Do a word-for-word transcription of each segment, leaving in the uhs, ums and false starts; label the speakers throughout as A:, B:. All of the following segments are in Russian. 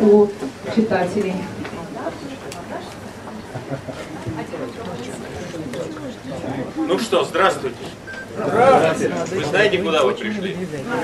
A: у читателей.
B: Ну что, здравствуйте. Здравствуйте. Вы знаете, куда вы пришли?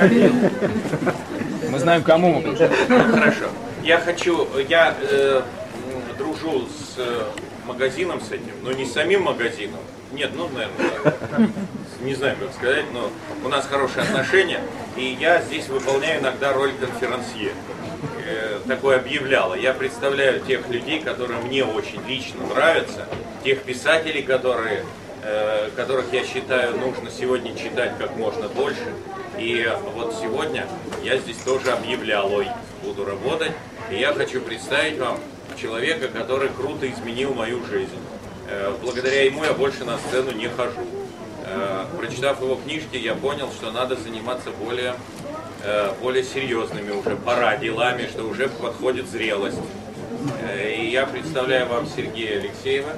C: Мы знаем, кому мы пришли.
B: Хорошо. Я хочу, я э, дружу с э, магазином с этим, но не с самим магазином. Нет, ну, наверное, не знаю, как сказать, но у нас хорошие отношения, и я здесь выполняю иногда роль конферансье. Э, такое объявляло. Я представляю тех людей, которые мне очень лично нравятся, тех писателей, которые, э, которых я считаю нужно сегодня читать как можно больше. И вот сегодня я здесь тоже объявлял, ой, буду работать, и я хочу представить вам человека, который круто изменил мою жизнь. Благодаря ему я больше на сцену не хожу. Прочитав его книжки, я понял, что надо заниматься более, более серьезными уже пора делами, что уже подходит зрелость. И я представляю вам Сергея Алексеева.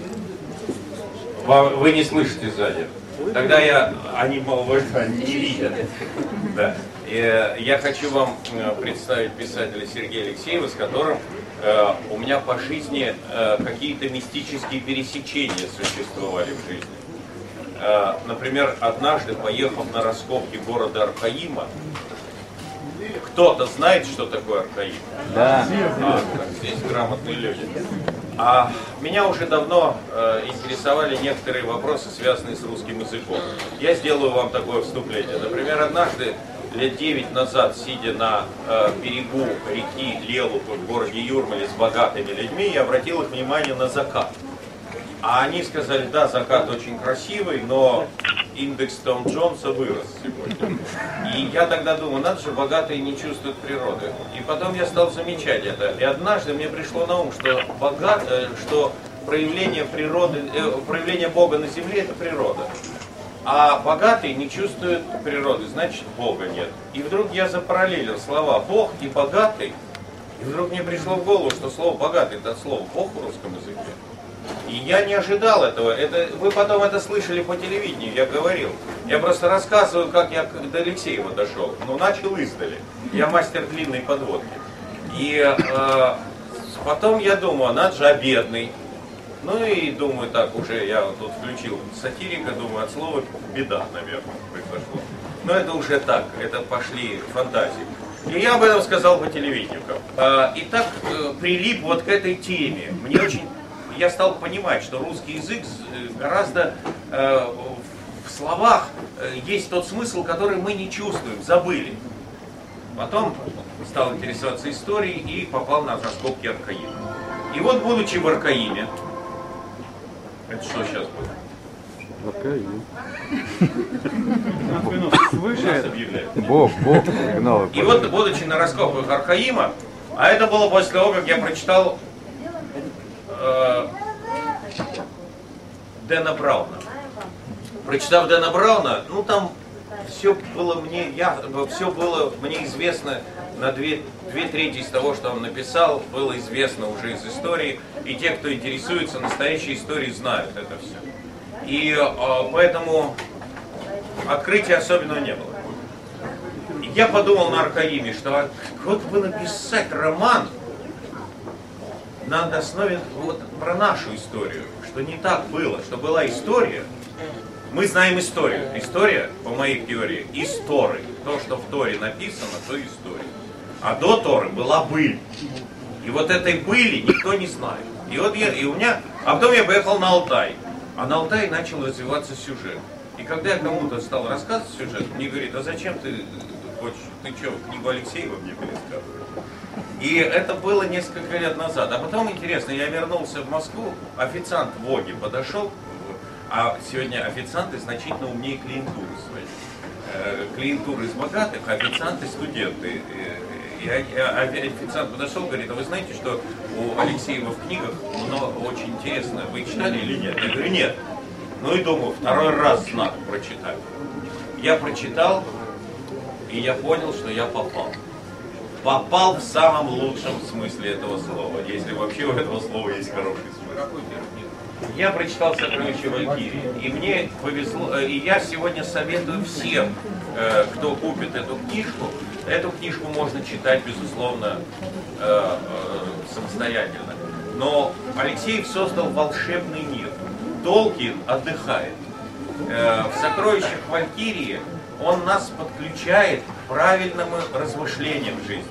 B: Вы не слышите сзади. Тогда я, они, они не видят. Да. И я хочу вам представить писателя Сергея Алексеева, с которым э, у меня по жизни э, какие-то мистические пересечения существовали в жизни. Э, например, однажды, поехав на раскопки города Аркаима, кто-то знает, что такое Аркаим?
C: Да.
B: А, здесь грамотные люди. А меня уже давно э, интересовали некоторые вопросы, связанные с русским языком. Я сделаю вам такое вступление. Например, однажды, лет девять назад, сидя на э, берегу реки Лелупы в городе Юрмале с богатыми людьми, я обратил их внимание на закат. А они сказали, да, закат очень красивый, но индекс Том Джонса вырос сегодня. И я тогда думал, надо же, богатые не чувствуют природы. И потом я стал замечать это. И однажды мне пришло на ум, что, богат, что проявление природы, э, проявление Бога на земле – это природа. А богатые не чувствуют природы, значит, Бога нет. И вдруг я запараллелил слова «Бог» и «богатый». И вдруг мне пришло в голову, что слово «богатый» – это слово «Бог» в русском языке. И я не ожидал этого. Это, вы потом это слышали по телевидению, я говорил. Я просто рассказываю, как я до Алексеева дошел. Но начал издали. Я мастер длинной подводки. И э, потом я думаю, надо же, а бедный. Ну и думаю, так уже, я вот тут включил сатирика, думаю, от слова беда, наверное, произошло. Но это уже так, это пошли фантазии. И я об этом сказал по телевидению. Э, и так э, прилип вот к этой теме. Мне очень... Я стал понимать, что русский язык гораздо э, в словах э, есть тот смысл, который мы не чувствуем, забыли. Потом стал интересоваться историей и попал на раскопки Аркаима. И вот, будучи в Аркаиме, это что сейчас будет?
C: Аркаим.
B: Свыше
C: Бог, Бог сигналы.
B: И вот, будучи на раскопках Аркаима, а это было после того, как я прочитал Дэна Брауна. Прочитав Дэна Брауна, ну там все было мне, я, все было мне известно на две, две трети из того, что он написал, было известно уже из истории, и те, кто интересуется настоящей историей, знают это все. И э, поэтому открытия особенного не было. И я подумал на Аркаиме, что вот бы написать роман на основе вот про нашу историю, что не так было, что была история. Мы знаем историю. История, по моей теории, из Торы. То, что в Торе написано, то история. А до Торы была быль. И вот этой были никто не знает. И вот я, и у меня, а потом я поехал на Алтай. А на Алтае начал развиваться сюжет. И когда я кому-то стал рассказывать сюжет, мне говорит, а зачем ты хочешь, ты что, книгу Алексеева мне пересказываешь? И это было несколько лет назад. А потом, интересно, я вернулся в Москву, официант в Воге подошел, а сегодня официанты значительно умнее клиентуры своей. Клиентуры из богатых, официанты студенты. И официант подошел, говорит, а вы знаете, что у Алексеева в книгах много очень интересно. Вы читали или нет? Я говорю, нет. Ну и думаю, второй раз знак прочитать. Я прочитал, и я понял, что я попал. Попал в самом лучшем смысле этого слова, если вообще у этого слова есть хороший смысл. Я прочитал «Сокровища Валькирии», и мне повезло, и я сегодня советую всем, э, кто купит эту книжку, эту книжку можно читать, безусловно, э, э, самостоятельно. Но Алексеев создал волшебный мир. Толкин отдыхает. Э, в «Сокровищах Валькирии» он нас подключает к правильным размышлениям жизненным.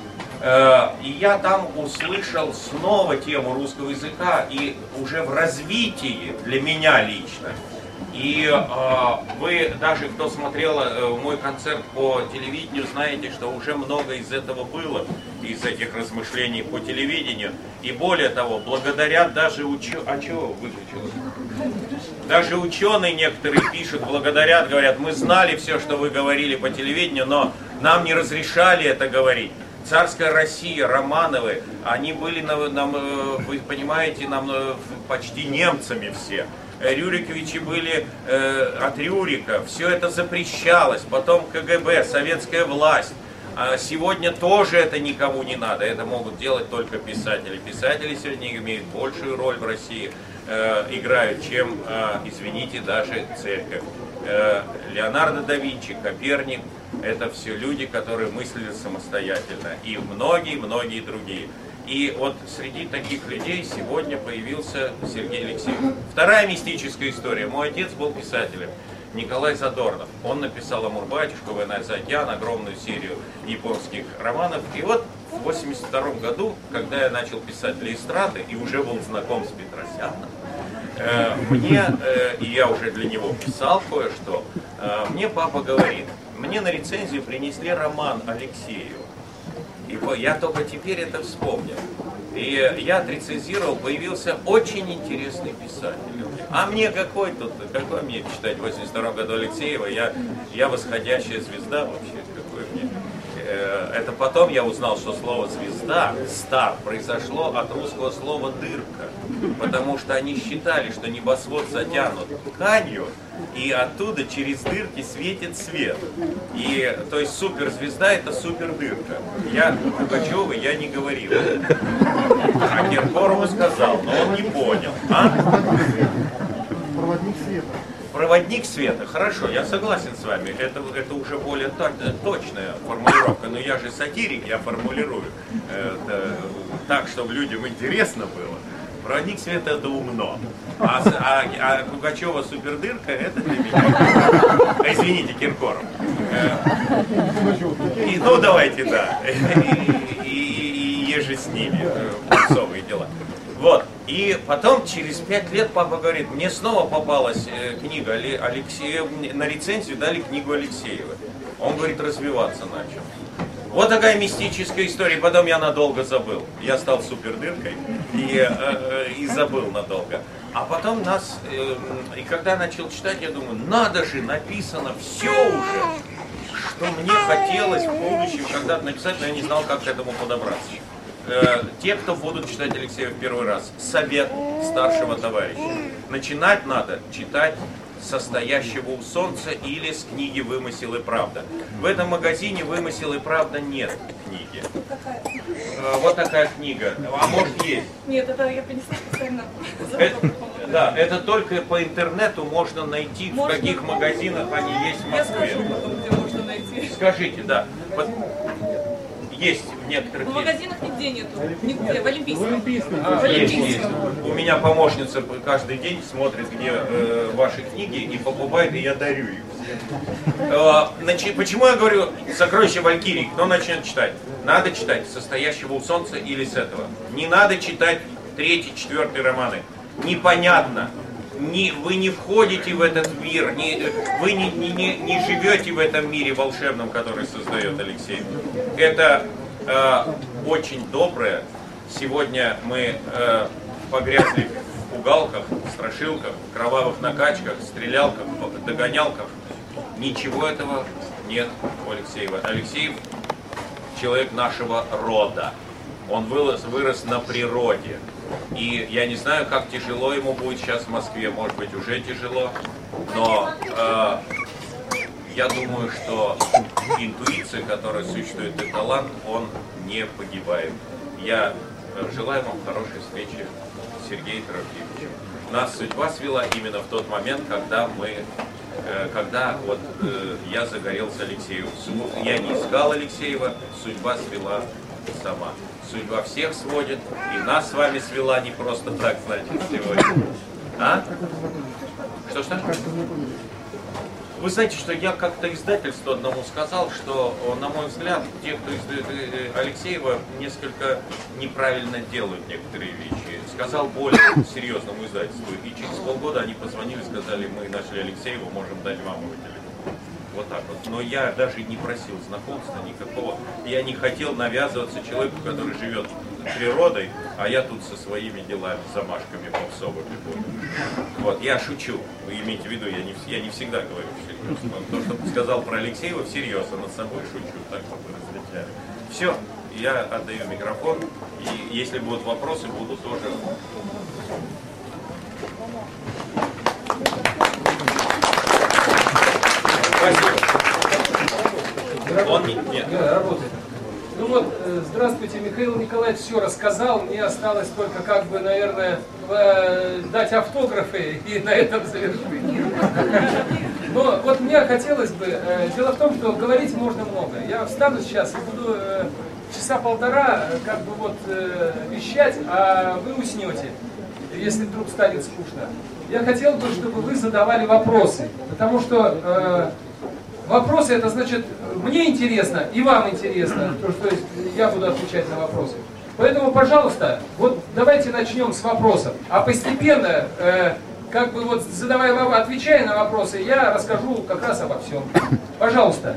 B: Э, и я там услышал снова тему русского языка, и уже в развитии для меня лично. И э, вы, даже кто смотрел э, мой концерт по телевидению, знаете, что уже много из этого было, из этих размышлений по телевидению. И более того, благодаря даже ученым... А чего выключилось? Даже ученые некоторые пишут, благодарят, говорят, мы знали все, что вы говорили по телевидению, но нам не разрешали это говорить. Царская Россия, Романовы, они были, нам, вы понимаете, нам почти немцами все. Рюриковичи были э, от Рюрика, все это запрещалось, потом ка гэ бэ, советская власть. А сегодня тоже это никому не надо, это могут делать только писатели. Писатели сегодня имеют большую роль в России, э, играют, чем, э, извините, даже церковь. Э, Леонардо да Винчи, Коперник, это все люди, которые мыслили самостоятельно, и многие-многие другие. И вот среди таких людей сегодня появился Сергей Алексеев. Вторая мистическая история. Мой отец был писателем, Николай Задорнов. Он написал «Амур-батюшка», «Война за океан», огромную серию японских романов. И вот в восемьдесят втором году, когда я начал писать для эстрады и уже был знаком с Петросяном, э, мне, э, и я уже для него писал кое-что, э, мне папа говорит, мне на рецензию принесли роман Алексеева. И я только теперь это вспомнил. И я отрецензировал, появился очень интересный писатель. А мне какой тут, какой мне читать в восемьдесят втором году Алексеева? Я, я восходящая звезда вообще, какой мне. Это потом я узнал, что слово «звезда», «стар», произошло от русского слова «дырка». Потому что они считали, что небосвод затянут тканью, и оттуда через дырки светит свет. И, то есть суперзвезда — это супердырка. Я Пугачеву я не говорил. А Киркорову сказал, но он не понял. А?
A: Проводник света.
B: Проводник света. Хорошо, я согласен с вами. Это, это уже более точная формулировка. Но я же сатирик, я формулирую это так, чтобы людям интересно было. Проводник света — это умно. А, а, а Пугачева супердырка — это для меня. А, извините, Киркоров. И, ну давайте, да. И, и, и еже с ними. Пунцовые дела. Вот. И потом, через пять лет, папа говорит, мне снова попалась э, книга Алексеева, на рецензию дали книгу Алексеева. Он, говорит, развиваться начал. Вот такая мистическая история. Потом я надолго забыл. Я стал супердыркой и, э, и забыл надолго. А потом нас, э, и когда начал читать, я думаю, надо же, написано все уже, что мне хотелось в будущем когда-то написать, но я не знал, как к этому подобраться. Те, кто будут читать Алексеева в первый раз, совет старшего товарища. Начинать надо читать «Состоящего у солнца» или с книги «Вымысел и правда». В этом магазине «Вымысел и правда» нет книги. Вот такая книга. А может есть?
D: Нет, это я принесла специально.
B: Это, да, это только по интернету можно найти, можно, в каких магазинах они есть в Москве.
D: Я скажу потом, где можно найти.
B: Скажите, да. Есть в некоторых...
D: В магазинах нигде нету. Нигде. В Олимпийском.
A: В Олимпийском.
B: А, есть, есть. У меня помощница каждый день смотрит, где э, ваши книги, и покупает, и я дарю их. Э, значит, почему я говорю «Сокровища Валькирии»? Кто начнет читать? Надо читать «Состоящего у солнца» или с этого. Не надо читать третий, четвертый романы. Непонятно. Не, вы не входите в этот мир, не, вы не, не, не, не живете в этом мире волшебном, который создает Алексей. Это э, очень доброе. Сегодня мы э, погрязли в пугалках, страшилках, кровавых накачках, стрелялках, догонялках. Ничего этого нет у Алексеева. Алексеев человек нашего рода. Он вырос, вырос на природе. И я не знаю, как тяжело ему будет сейчас в Москве, может быть, уже тяжело, но э, я думаю, что интуиция, которая существует, и талант, он не погибает. Я желаю вам хорошей встречи с Сергеем Трофимовичем. Нас судьба свела именно в тот момент, когда мы когда вот я загорелся Алексеевым. Я не искал Алексеева, судьба свела сама. Судьба всех сводит, и нас с вами свела не просто так, значит, сегодня. А? Что-что? Вы знаете, что я как-то издательству одному сказал, что, на мой взгляд, те, кто издает Алексеева, несколько неправильно делают некоторые вещи. Сказал более серьезному издательству, и через полгода они позвонили, сказали, мы нашли Алексеева, можем дать вам его телефон. Вот так вот. Но я даже не просил знакомства никакого. Я не хотел навязываться человеку, который живет природой, а я тут со своими делами, замашками попсовыми буду. Вот, я шучу. Вы имейте в виду, я не, я не всегда говорю всерьез. То, что сказал про Алексеева, всерьез, а над собой шучу. Так что вы различали. Все, я отдаю микрофон. И если будут вопросы, буду тоже... Спасибо. Он не, нет.
E: Да, работает. Ну вот, здравствуйте, Михаил Николаевич все рассказал, мне осталось только, как бы, наверное, дать автографы и на этом завершить. Но вот мне хотелось бы, дело в том, что говорить можно много. Я встану сейчас и буду часа полтора, как бы вот вещать, а вы уснете, если вдруг станет скучно. Я хотел бы, чтобы вы задавали вопросы, потому что э, вопросы, это значит, мне интересно и вам интересно, то, что я буду отвечать на вопросы. Поэтому, пожалуйста, вот давайте начнем с вопросов, а постепенно, э, как бы вот задавая, отвечая на вопросы, я расскажу как раз обо всем. Пожалуйста.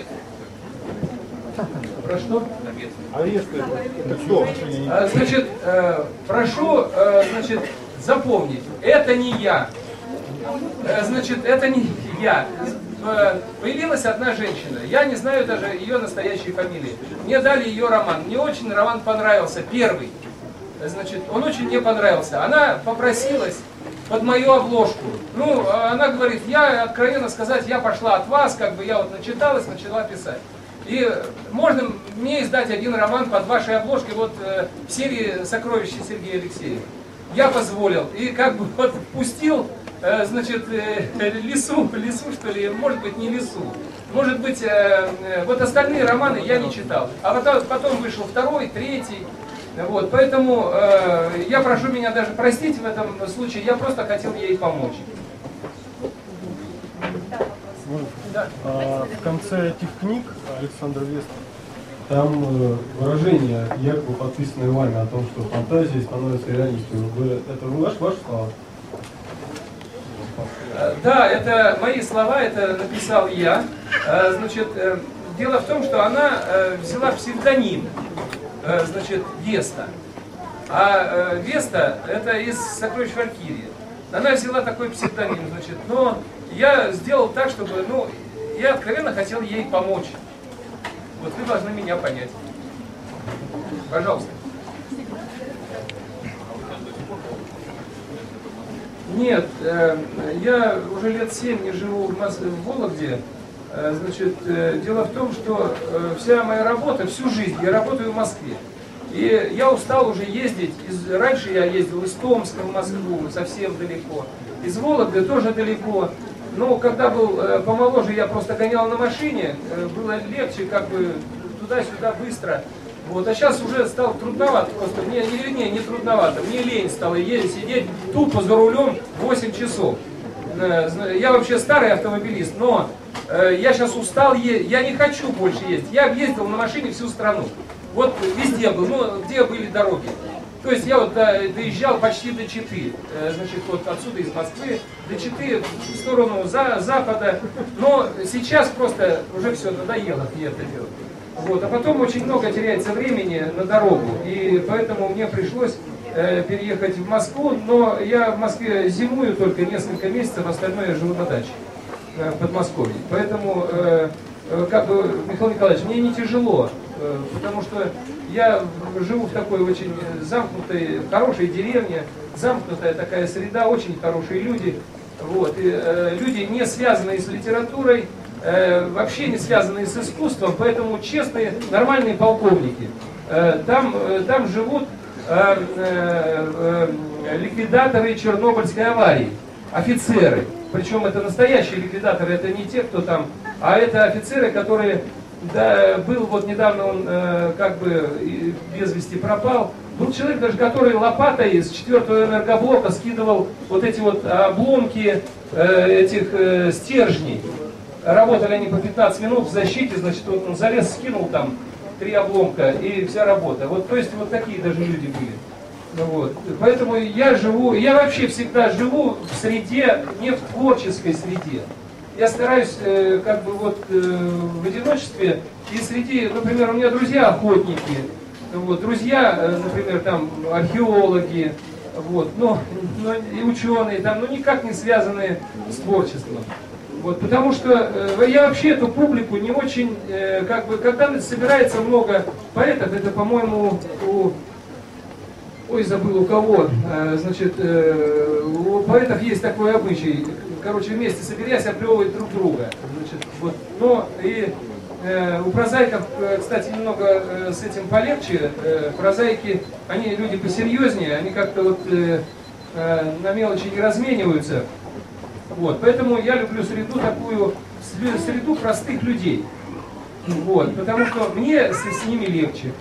E: Про что?
A: Арест это кто?
E: А, значит, э, прошу, э, значит, запомнить, это не я. Э, значит, это не я. Э, появилась одна женщина, я не знаю даже ее настоящей фамилии. Мне дали ее роман, мне очень роман понравился, первый. Значит, он очень мне понравился. Она попросилась под мою обложку. Ну, она говорит, я, откровенно сказать, я пошла от вас, как бы я вот начиталась, начала писать. И можно мне издать один роман под вашей обложкой вот э, в серии «Сокровища Сергея Алексеева». Я позволил. И как бы вот впустил, э, значит, э, лису, лису что ли, может быть не лису. Может быть, э, э, вот остальные романы я не читал. А потом, потом вышел второй, третий. Вот, поэтому э, я прошу меня даже простить в этом случае, я просто хотел ей помочь.
F: Да. А, в конце этих книг Александр Вест, там э, выражение, якобы подписанное вами о том, что фантазии становятся реальностью. Вы, это ваш, ваши слова?
E: Да, это мои слова, это написал я. Значит, дело в том, что она взяла псевдоним, значит, Веста. А Веста это из «Сокровищ Валькирии». Она взяла такой псевдоним, значит, но я сделал так, чтобы, ну, я откровенно хотел ей помочь. Вот вы должны меня понять. Пожалуйста. Нет, э, я уже лет семь не живу в, Мос... в Вологде. Э, значит, э, дело в том, что э, вся моя работа, всю жизнь я работаю в Москве. И я устал уже ездить. Из... Раньше я ездил из Томска в Москву, совсем далеко. Из Вологды тоже далеко. Но когда был э, помоложе, я просто гонял на машине. Э, было легче, как бы туда-сюда быстро. Вот, а сейчас уже стало трудновато просто, мне, не, не, не трудновато, мне лень стало ездить, сидеть тупо за рулем восемь часов. Я вообще старый автомобилист, но э, я сейчас устал, я не хочу больше ездить. Я объездил на машине всю страну, вот везде был, ну где были дороги. То есть я вот до, доезжал почти до Читы, э, значит, вот отсюда из Москвы до Читы в сторону за, запада, но сейчас просто уже все надоело мне это делать. Вот, а потом очень много теряется времени на дорогу, и поэтому мне пришлось э, переехать в Москву, но я в Москве зимую только несколько месяцев, остальное я живу на даче э, в Подмосковье. Поэтому, э, э, как бы, Михаил Николаевич, мне не тяжело, э, потому что я живу в такой очень замкнутой, хорошей деревне, замкнутая такая среда, очень хорошие люди, вот, и, э, люди не связанные с литературой, вообще не связанные с искусством, поэтому честные, нормальные полковники. Там, там живут ликвидаторы Чернобыльской аварии, офицеры. причем это настоящие ликвидаторы, это не те, кто там, а это офицеры, которые, да, был вот недавно он э, как бы без вести пропал, был человек даже, который лопатой из четвертого энергоблока скидывал вот эти вот обломки э, этих э, стержней. Работали они по пятнадцать минут в защите, значит, вот он залез, скинул там три обломка и вся работа. Вот, то есть вот такие даже люди были. Ну, вот. Поэтому я живу, я вообще всегда живу в среде, не в творческой среде. Я стараюсь э, как бы вот э, в одиночестве и среди, например, у меня друзья охотники, вот, друзья, э, например, там археологи, вот, но, но и ученые, там, ну никак не связанные с творчеством. Вот, потому что э, я вообще эту публику не очень, э, как бы, когда собирается много поэтов, это, по-моему, у, ой, забыл у кого, э, значит, э, у поэтов есть такой обычай, короче, вместе соберясь, оплевывать друг друга, значит, вот, но и э, у прозаиков, кстати, немного э, с этим полегче, э, прозаики, они люди посерьезнее, они как-то вот э, э, на мелочи не размениваются. Вот, поэтому я люблю среду такую, среду простых людей. Вот, потому что мне с, с ними легче.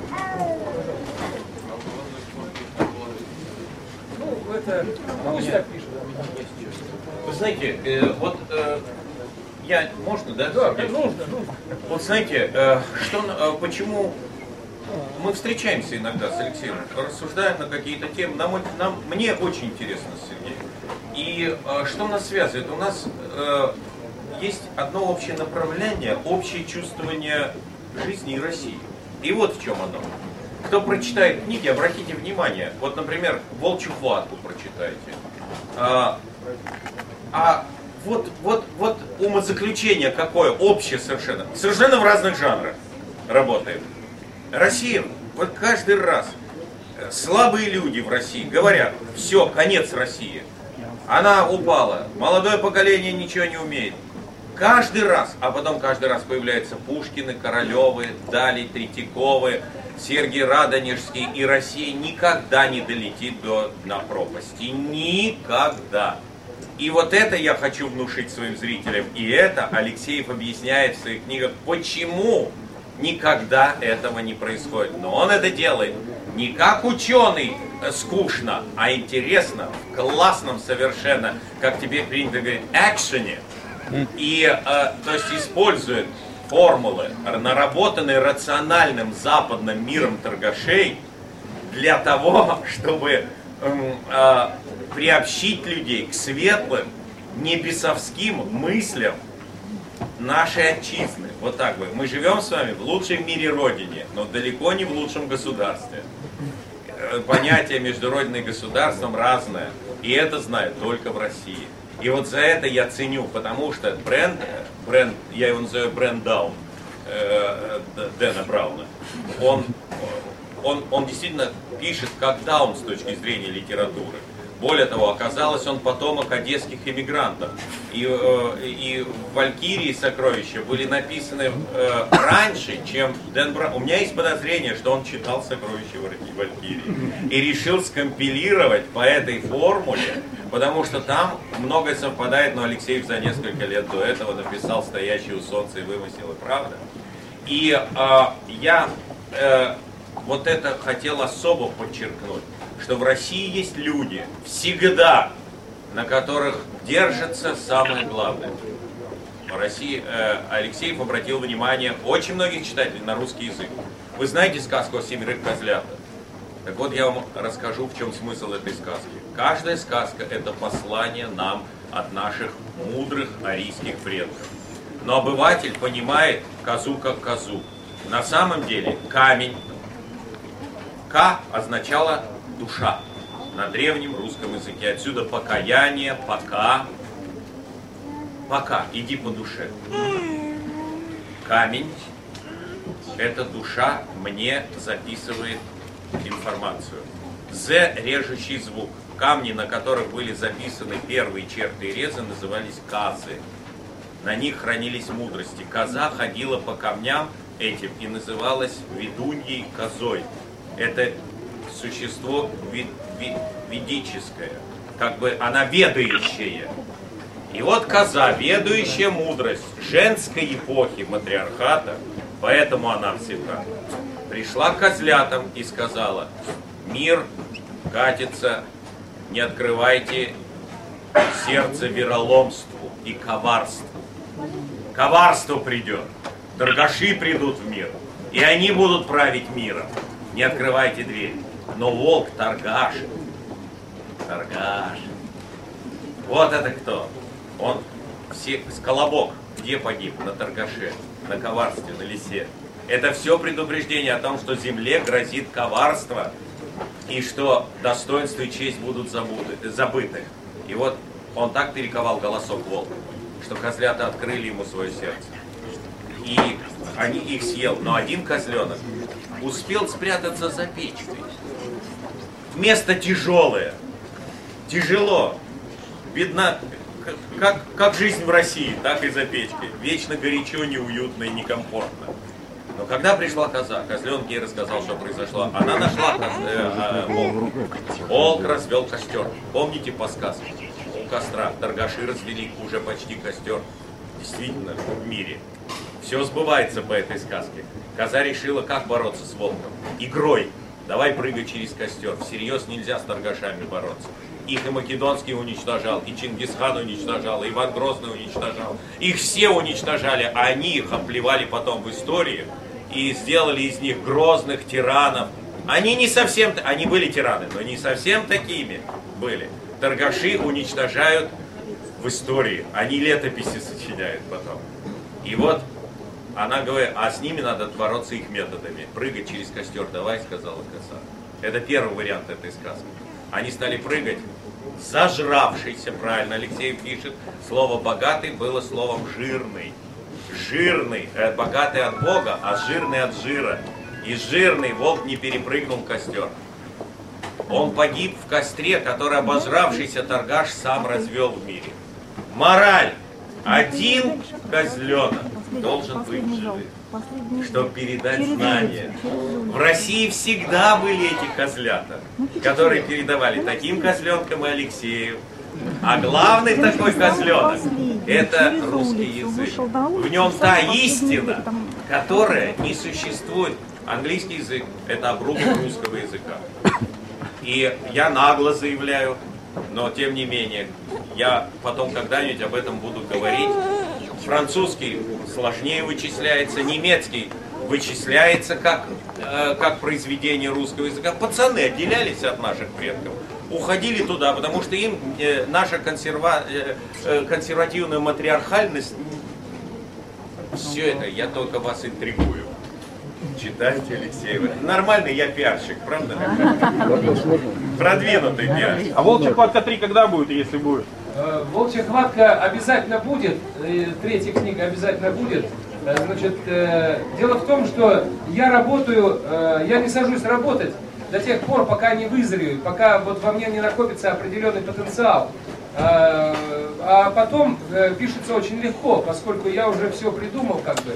E: Ну, это, пусть так пишут.
B: Вы знаете, э, вот э, я, можно, да?
E: Да, нужно, нужно.
B: Вот знаете, э, что, э, почему мы встречаемся иногда с Алексеем, рассуждаем на какие-то темы, нам, нам, мне очень интересно с Сергеем. И э, что нас связывает? У нас э, есть одно общее направление, общее чувствование жизни и России. И вот в чем оно. Кто прочитает книги, обратите внимание, вот, например, «Волчью хватку» прочитайте. А, а вот, вот, вот умозаключение какое, общее совершенно, совершенно в разных жанрах работает. Россия, вот каждый раз слабые люди в России говорят, все, конец России. Она упала, молодое поколение ничего не умеет. Каждый раз, а потом каждый раз появляются Пушкины, Королевы, Дали, Третьяковы, Сергий Радонежский, и Россия никогда не долетит до дна пропасти. Никогда. И вот это я хочу внушить своим зрителям. И это Алексеев объясняет в своих книгах, почему никогда этого не происходит. Но он это делает не как ученый скучно, а интересно, в классном совершенно, как теперь принято говорить, экшене. И, э, то есть, использует формулы, наработанные рациональным западным миром торгашей, для того, чтобы э, э, приобщить людей к светлым, небесовским мыслям нашей отчизны. Вот так бы. Мы живем с вами в лучшем мире Родине, но далеко не в лучшем государстве. Понятие между Родиной и государством разное. И это знают только в России. И вот за это я ценю, потому что бренд, бренд я его называю бренд Даун, э, Дэна Брауна, он, он, он действительно пишет как Даун с точки зрения литературы. Более того, оказалось, он потомок одесских эмигрантов. И, э, и «Валькирии» сокровища были написаны э, раньше, чем Дэн Браун. У меня есть подозрение, что он читал «Сокровища Валькирии» и решил скомпилировать по этой формуле, потому что там многое совпадает, но Алексеев за несколько лет до этого написал «Стоящий у солнца» и вымысел, и правда. И э, я э, вот это хотел особо подчеркнуть, что в России есть люди, всегда, на которых держится самое главное. В России э, Алексеев обратил внимание очень многих читателей на русский язык. Вы знаете сказку о семерых козлятах? Так вот, я вам расскажу, в чем смысл этой сказки. Каждая сказка – это послание нам от наших мудрых арийских предков. Но обыватель понимает козу как козу. На самом деле камень, «ка» означало душа на древнем русском языке. Отсюда покаяние, пока. Пока, иди по душе. Камень – это душа мне записывает информацию. З – режущий звук. Камни, на которых были записаны первые черты и резы, назывались казы. На них хранились мудрости. Коза ходила по камням этим и называлась ведуньей козой. Это существо вед, вед, ведическое, как бы она ведающая. И вот коза, ведущая мудрость женской эпохи матриархата, поэтому она всегда пришла к козлятам и сказала: мир катится, не открывайте сердце вероломству и коварству. Коварство придет, торгаши придут в мир, и они будут править миром. Не открывайте дверь. Но волк торгаш, торгаш. Вот это кто? Он все, Колобок где погиб? На торгаше, на коварстве, на лисе. Это все предупреждение о том, что земле грозит коварство, и что достоинство и честь будут забуты, забыты. И вот он так перековал голосок волка, что козлята открыли ему свое сердце. И они их съел, но один козленок успел спрятаться за печкой. Место тяжелое, тяжело, видно, как, как жизнь в России, так и за печкой. Вечно горячо, неуютно и некомфортно. Но когда пришла коза, козленок ей рассказал, что произошло. Она нашла коз, э, э, волк. Волк развел костер. Помните по сказке? У костра торгаши развели уже почти костер. Действительно, в мире. Все сбывается по этой сказке. Коза решила, как бороться с волком. Игрой. Давай прыгай через костер. Всерьез нельзя с торгашами бороться. Их и Македонский уничтожал, и Чингисхан уничтожал, и Иван Грозный уничтожал. Их все уничтожали, а они их оплевали потом в истории и сделали из них грозных тиранов. Они не совсем, они были тираны, но не совсем такими были. Торгаши уничтожают в истории, они летописи сочиняют потом. И вот она говорит, а с ними надо бороться их методами. Прыгать через костер, давай, сказала коза. Это первый вариант этой сказки. Они стали прыгать, зажравшийся, правильно Алексей пишет, слово «богатый» было словом «жирный». Жирный, э, богатый от Бога, а жирный от жира. И жирный волк не перепрыгнул костер. Он погиб в костре, который обожравшийся торгаш сам развел в мире. Мораль. Один козленок должен быть живым, чтобы передать знания. В России всегда были эти козлята, которые передавали таким козленкам и Алексею. А главный такой козленок – это русский язык. В нем та истина, которая не существует. Английский язык – это обрубок русского языка. И я нагло заявляю, но тем не менее, я потом когда-нибудь об этом буду говорить. Французский сложнее вычисляется, немецкий вычисляется как, э, как произведение русского языка. Пацаны отделялись от наших предков, уходили туда, потому что им э, наша консерва, э, консервативная матриархальность, все это, я только вас интригую. Читайте, Алексеева. Нормальный я пиарщик, правда? Продвинутый пиарщик.
C: А волчья хватка три когда будет, если будет?
E: Волчья хватка обязательно будет, третья книга обязательно будет. Значит, дело в том, что я работаю, я не сажусь работать до тех пор, пока не вызрею, пока вот во мне не накопится определенный потенциал. А потом пишется очень легко, поскольку я уже все придумал, как бы,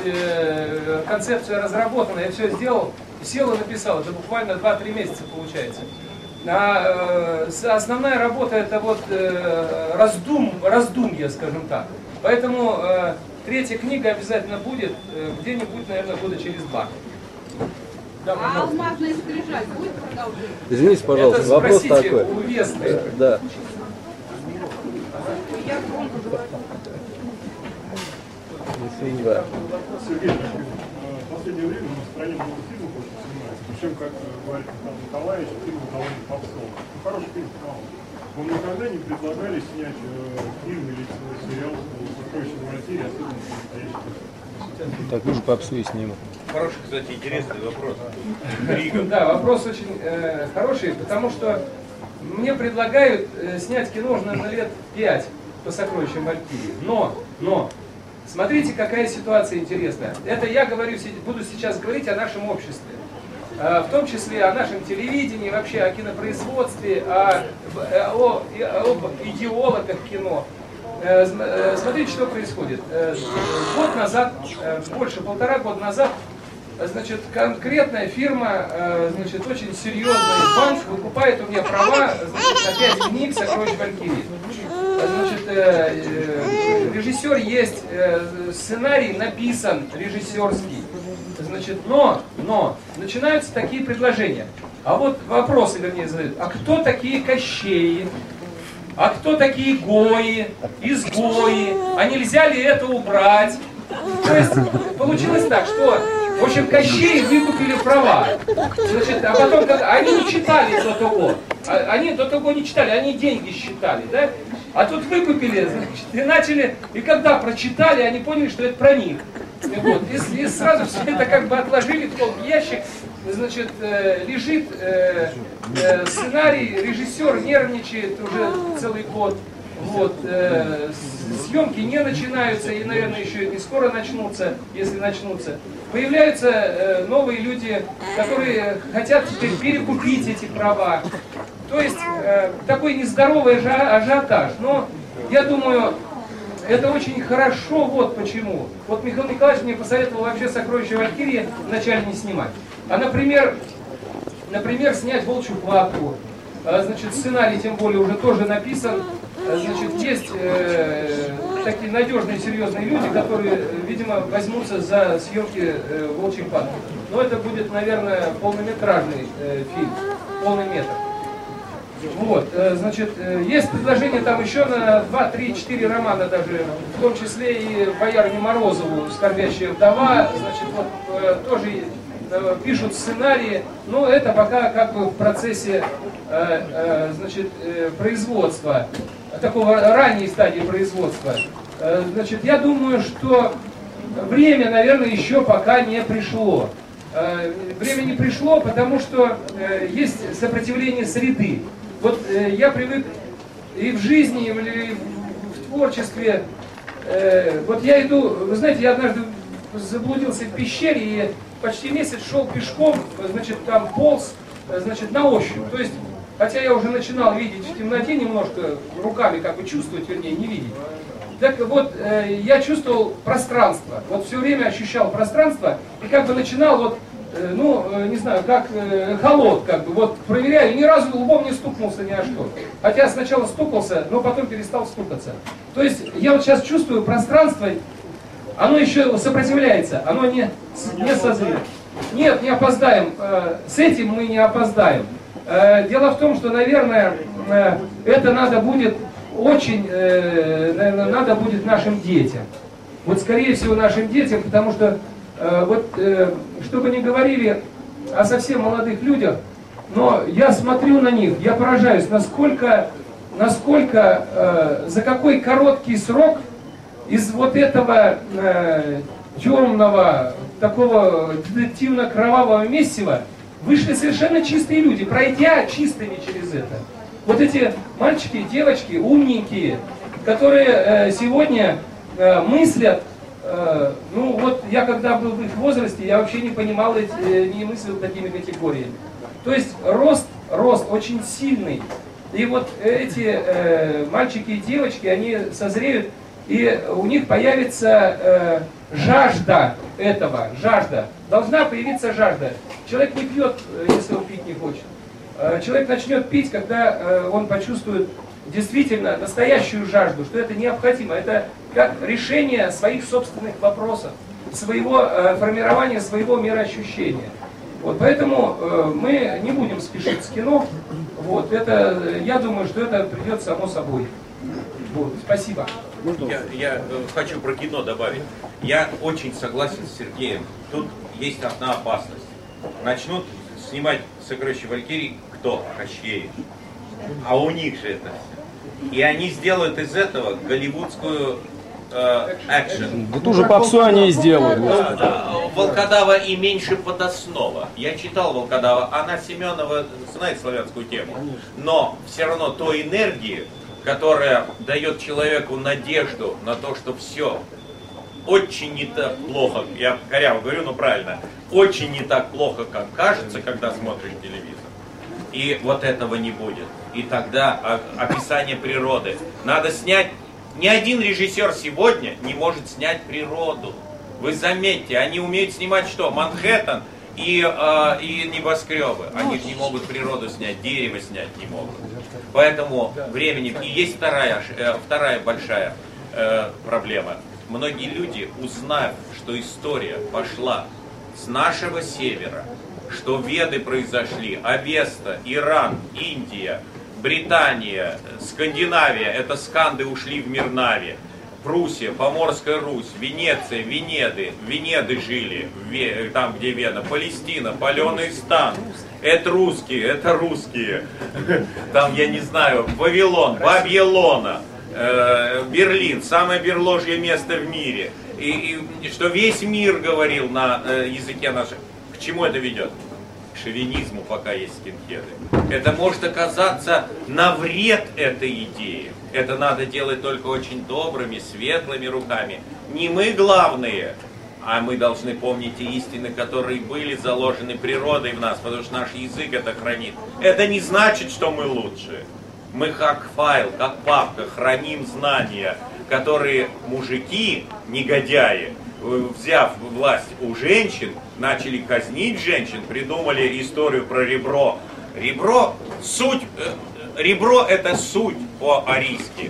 E: концепция разработана, я все сделал, сел и написал. Это буквально два-три месяца получается. А основная работа это вот раздум, раздумье, скажем так. Поэтому третья книга обязательно будет где-нибудь, наверное, года через два. Да,
G: а алмазная скрижаль будет продолжение?
H: Извините, пожалуйста,
E: это,
H: вопрос
E: спросите,
H: такой.
E: У Весты.
H: Да. Да.
F: Сергей, в последнее время в стране много фильмов очень снимается. Причем, как говорит Михаил Николаевич, фильм довольно попсовый. Ну, хороший фильм, мало. Вам никогда не предлагали снять э, фильм или сериал с сокровищем квартире, особенно настоящий?
H: Такую же попсу и сниму.
B: Хороший, кстати, интересный вопрос.
E: Да, вопрос очень э, хороший, потому что мне предлагают э, снять кино уже на лет пять по сокровищам Валькирии. Но, но, смотрите, какая ситуация интересная. Это я говорю, буду сейчас говорить о нашем обществе. Э, в том числе о нашем телевидении, вообще о кинопроизводстве, о, о, о, об идеологах кино. Э, э, смотрите, что происходит. Э, год назад, э, больше полтора года назад, значит, конкретная фирма, значит, очень серьезный банк выкупает у меня права, значит, на пять книг «Сокровищ Валькирии». значит, э, э, режиссер есть, э, сценарий написан режиссерский. Значит, но, но, начинаются такие предложения. А вот вопросы, вернее, задают. А кто такие Кощеи? А кто такие Гои, изгои? А нельзя ли это убрать? То есть, получилось так, что, в общем, Кощеи выкупили права. Значит, а потом, когда они не читали до того, они до того не читали, они деньги считали, да? А тут выкупили, значит, и начали, и когда прочитали, они поняли, что это про них. И, вот, и, и сразу все это как бы отложили в толстый ящик, значит, э, лежит э, э, сценарий, режиссер нервничает уже целый год. Вот, э, съемки не начинаются и, наверное, еще не скоро начнутся, если начнутся. Появляются э, новые люди, которые хотят теперь перекупить эти права. То есть э, такой нездоровый ажиотаж. Но я думаю, это очень хорошо, вот почему. Вот Михаил Николаевич мне посоветовал вообще «Сокровища Валькирии» вначале не снимать. А, например, например снять «Волчью хватку». Значит, сценарий, тем более, уже тоже написан. Значит, есть э, такие надежные, серьезные люди, которые, видимо, возьмутся за съемки э, «Волчьей хватки». Но это будет, наверное, полнометражный э, фильм, полный метр. Вот, э, значит, э, есть предложение там еще на два, три, четыре романа даже, в том числе и «Боярыне Морозову», «Скорбящая вдова», значит, вот, э, тоже э, пишут сценарии, но это пока как бы в процессе э, э, значит, э, производства, такого ранней стадии производства. Э, значит, я думаю, что время, наверное, еще пока не пришло. Э, время не пришло, потому что э, есть сопротивление среды. Вот э, я привык и в жизни, и в, и в творчестве. Э, вот я иду, вы знаете, я однажды заблудился в пещере и почти месяц шел пешком, значит, там полз, значит, на ощупь. То есть, хотя я уже начинал видеть в темноте немножко, руками как бы чувствовать, вернее, не видеть. Так вот, э, я чувствовал пространство. Вот все время ощущал пространство и как бы начинал вот, ну, не знаю, как э, холод, как бы, вот, проверяю, ни разу лбом не стукнулся ни о что. Хотя сначала стукался, но потом перестал стукаться. То есть, я вот сейчас чувствую пространство, оно еще сопротивляется, оно не, не созрело. Нет, не опоздаем, э, с этим мы не опоздаем. Э, дело в том, что, наверное, э, это надо будет очень, э, наверное, надо будет нашим детям. Вот, скорее всего, нашим детям, потому что вот, что бы ни говорили о совсем молодых людях, но я смотрю на них, я поражаюсь, насколько, насколько за какой короткий срок из вот этого темного, такого детективно-кровавого месива вышли совершенно чистые люди, пройдя чистыми через это. Вот эти мальчики, девочки, умненькие, которые сегодня мыслят. Ну вот я когда был в их возрасте, я вообще не понимал, не мыслил такими категориями. То есть рост, рост очень сильный. И вот эти э, мальчики и девочки, они созреют, и у них появится э, жажда этого, жажда. Должна появиться жажда. Человек не пьет, если он пить не хочет. Человек начнет пить, когда э, он почувствует действительно настоящую жажду, что это необходимо, это как решение своих собственных вопросов, своего э, формирования своего мироощущения. Вот, поэтому э, мы не будем спешить с кино. Вот, это, я думаю, что это придет само собой. Вот, спасибо.
B: Я, я э, хочу про кино добавить. Я очень согласен с Сергеем. Тут есть одна опасность. Начнут снимать «Сокровища Валькирии» кто? Кощеи. А у них же это все. И они сделают из этого голливудскую э, экшен.
H: Да ту же попсу они и сделают.
B: Да, да. Волкодава и меньше подоснова. Я читал Волкодава, она Семенова знает славянскую тему. Но все равно той энергии, которая дает человеку надежду на то, что все очень не так плохо, я коряво говорю, но правильно, очень не так плохо, как кажется, когда смотришь телевизор. И вот этого не будет. И тогда описание природы. Надо снять. Ни один режиссер сегодня не может снять природу. Вы заметьте, они умеют снимать что? Манхэттен и, э, и небоскребы. Они же не могут природу снять, дерево снять не могут. Поэтому времени... И есть вторая, э, вторая большая э, проблема. Многие люди, узнав, что история пошла с нашего севера, что Веды произошли, Авеста, Иран, Индия, Британия, Скандинавия, это сканды ушли в Мирнаве, Пруссия, Поморская Русь, Венеция, Венеды, Венеды жили, там где Вена, Палестина, Паленый стан, это русские, это русские, там я не знаю, Вавилон, Бабье Лоно, э, Берлин, самое берложье место в мире, и, и что весь мир говорил на э, языке нашем. К чему это ведет? К шовинизму, пока есть скинхеды. Это может оказаться на вред этой идеи. Это надо делать только очень добрыми, светлыми руками. Не мы главные, а мы должны помнить те истины, которые были заложены природой в нас, потому что наш язык это хранит. Это не значит, что мы лучше. Мы как файл, как папка, храним знания, которые мужики, негодяи, взяв власть у женщин, начали казнить женщин, придумали историю про ребро. Ребро, суть, ребро это суть по-арийски,